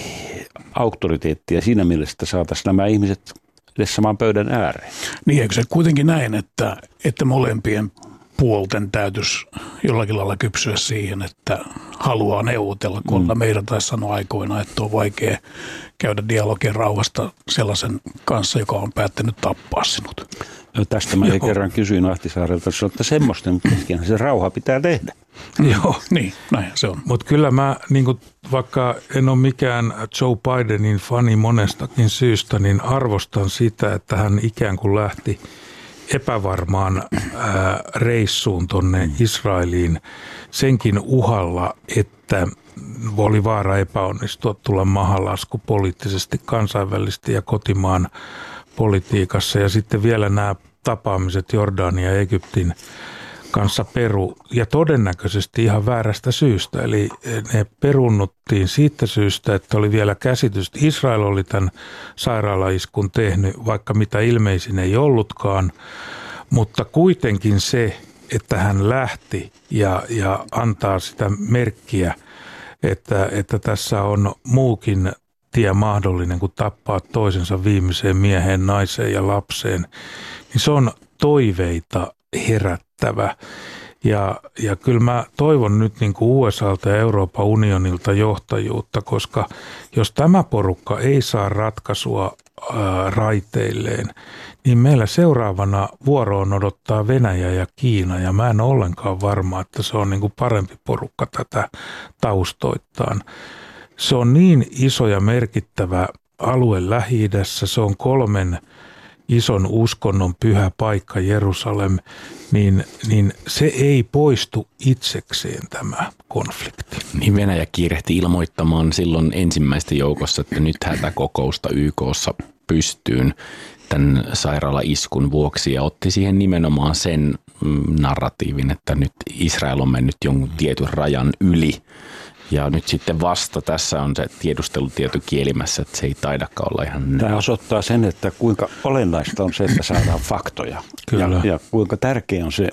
auktoriteettia siinä mielessä, että saataisiin nämä ihmiset edes saman pöydän ääreen. Niin, eikö se kuitenkin näin, että, että molempien puolten täytyisi jollakin lailla kypsyä siihen, että haluaa neuvotella, kun mm. meidän taisi sanoa aikoina, että on vaikea käydä dialogia rauhasta sellaisen kanssa, joka on päättänyt tappaa sinut. No, tästä mä kerran kysyin Ahtisaarelta, että semmoisten kesken se rauha pitää tehdä. Joo, niin, näin se on. Mutta kyllä mä, niin kun, vaikka en ole mikään Joe Bidenin fani monestakin syystä, niin arvostan sitä, että hän ikään kuin lähti epävarmaan ää, reissuun tonne Israeliin senkin uhalla, että oli vaara epäonnistua, tulla mahalasku poliittisesti, kansainvälisesti ja kotimaan politiikassa. Ja sitten vielä nämä tapaamiset Jordania ja Egyptin kanssa peru, ja todennäköisesti ihan väärästä syystä. Eli ne perunnuttiin siitä syystä, että oli vielä käsitys, että Israel oli tämän sairaalaiskun tehnyt, vaikka mitä ilmeisin ei ollutkaan, mutta kuitenkin se, että hän lähti ja, ja antaa sitä merkkiä, että, että tässä on muukin tie mahdollinen kuin tappaa toisensa viimeiseen mieheen, naiseen ja lapseen, niin se on toiveita herättävä. Ja, ja kyllä mä toivon nyt niin kuin U S A:lta ja Euroopan unionilta johtajuutta, koska jos tämä porukka ei saa ratkaisua ää, raiteilleen, niin meillä seuraavana vuoroon odottaa Venäjä ja Kiina, ja mä en ole ollenkaan varma, että se on niin kuin parempi porukka tätä taustoittaan. Se on niin iso ja merkittävä alue Lähi-idässä, se on kolmen ison uskonnon pyhä paikka Jerusalem, niin, niin se ei poistu itsekseen tämä konflikti. Niin Venäjä kiirehti ilmoittamaan silloin ensimmäisten joukossa, että nyt hätäkokousta Y K:ssa pystyyn tämän sairaalaiskun vuoksi ja otti siihen nimenomaan sen narratiivin, että nyt Israel on mennyt jonkun tietyn rajan yli. Ja nyt sitten vasta tässä on se tiedustelutieto kielimässä, että se ei taidakaan olla ihan... Tämä osoittaa sen, että kuinka olennaista on se, että saadaan faktoja. Kyllä. Ja, ja kuinka tärkeä on se,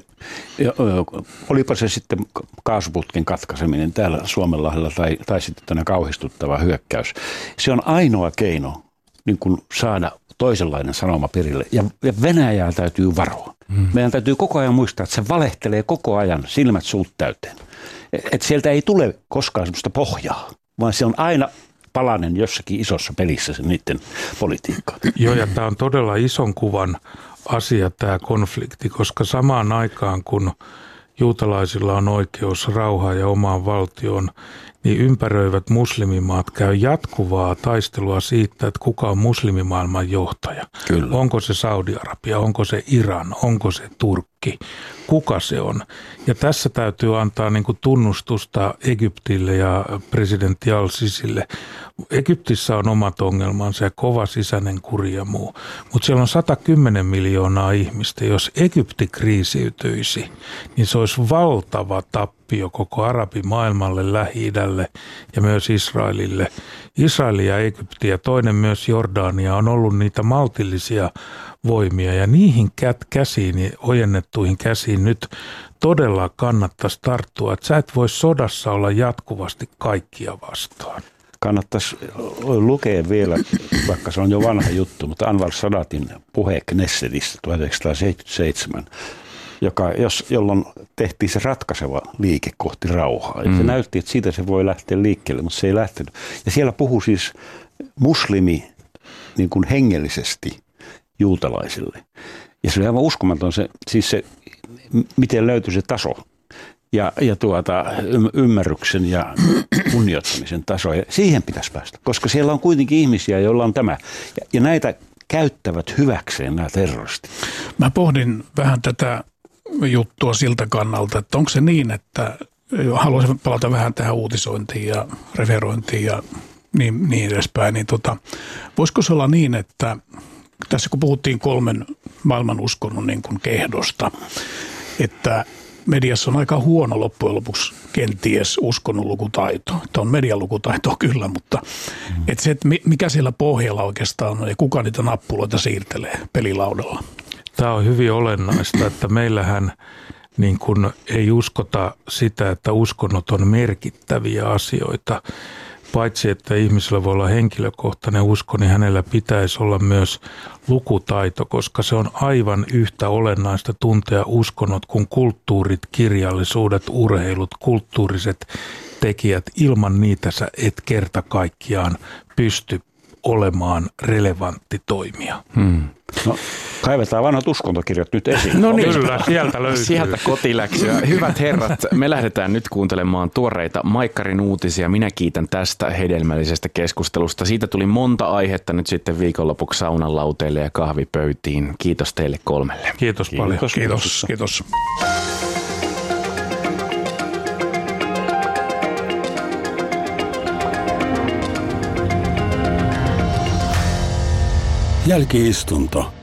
olipa se sitten kaasuputken katkaiseminen täällä Suomenlahdella tai, tai sitten tänne kauhistuttava hyökkäys. Se on ainoa keino niin kuin saada toisenlainen sanoma perille. Ja, ja Venäjää täytyy varoa. Hmm. Meidän täytyy koko ajan muistaa, että se valehtelee koko ajan silmät suut täyteen. Että sieltä ei tule koskaan sellaista pohjaa, vaan se on aina palanen jossakin isossa pelissä se niiden politiikka. Joo, ja tämä on todella ison kuvan asia tämä konflikti, koska samaan aikaan kun juutalaisilla on oikeus rauhaan ja omaan valtioon, niin ympäröivät muslimimaat käy jatkuvaa taistelua siitä, että kuka on muslimimaailman johtaja. Kyllä. Onko se Saudi-Arabia, onko se Iran, onko se Turkki, kuka se on. Ja tässä täytyy antaa niin kuin tunnustusta Egyptille ja presidentti Al-Sisille. Egyptissä on omat ongelmansa ja kova sisäinen kuri ja muu, mutta siellä on sata kymmenen miljoonaa ihmistä. Jos Egypti kriisiytyisi, niin se olisi valtava tappio koko arabimaailmalle, Lähi-idälle ja myös Israelille. Israel ja Egypti ja toinen myös Jordania on ollut niitä maltillisia voimia ja niihin käsiin, ojennettuihin käsiin nyt todella kannattaisi tarttua, että sä et voi sodassa olla jatkuvasti kaikkia vastaan. Kannattaisi lukea vielä, vaikka se on jo vanha juttu, mutta Anwar Sadatin puhe Knessetissä tuhatyhdeksänsataaseitsemänkymmentäseitsemän, joka, jos, jolloin tehtiin se ratkaiseva liike kohti rauhaa. Mm. Se näytti, että siitä se voi lähteä liikkeelle, mutta se ei lähtenyt. Ja siellä puhui siis muslimi niin kuin hengellisesti juutalaisille. Ja se oli aivan uskomaton se, siis se, miten löytyi se taso. Ja, ja tuota, ymmärryksen ja kunnioittamisen taso. Ja siihen pitäisi päästä, koska siellä on kuitenkin ihmisiä, joilla on tämä. Ja, ja näitä käyttävät hyväkseen nämä terroristit. Mä pohdin vähän tätä juttua siltä kannalta, että onko se niin, että haluaisin palata vähän tähän uutisointiin ja referointiin ja niin, niin edespäin. Niin tota, voisiko se olla niin, että tässä kun puhuttiin kolmen maailman uskonnon niin kuin kehdosta, että mediassa on aika huono loppujen lopuksi kenties uskonnon lukutaito. Että on median lukutaito kyllä, mutta mm. että se, että mikä siellä pohjalla oikeastaan on ja kuka niitä nappuloita siirtelee pelilaudalla. Tämä on hyvin olennaista, että meillähän niin kuin ei uskota sitä, että uskonnot on merkittäviä asioita. Paitsi, että ihmisellä voi olla henkilökohtainen usko, niin hänellä pitäisi olla myös lukutaito, koska se on aivan yhtä olennaista tuntea uskonnot kuin kulttuurit, kirjallisuudet, urheilut, kulttuuriset tekijät. Ilman niitä sä et kerta kaikkiaan pysty olemaan relevantti toimija. Hmm. No, kaivetaan vanhat uskontokirjat nyt esiin. No niin, kyllä, sieltä löytyy. Sieltä kotiläksyä. Hyvät herrat, me lähdetään nyt kuuntelemaan tuoreita Maikkarin uutisia. Minä kiitän tästä hedelmällisestä keskustelusta. Siitä tuli monta aihetta nyt sitten viikonlopuksi saunan lauteille ja kahvipöytiin. Kiitos teille kolmelle. Kiitos, Kiitos paljon. Kiitos. Kiitos. Jälki-istunto.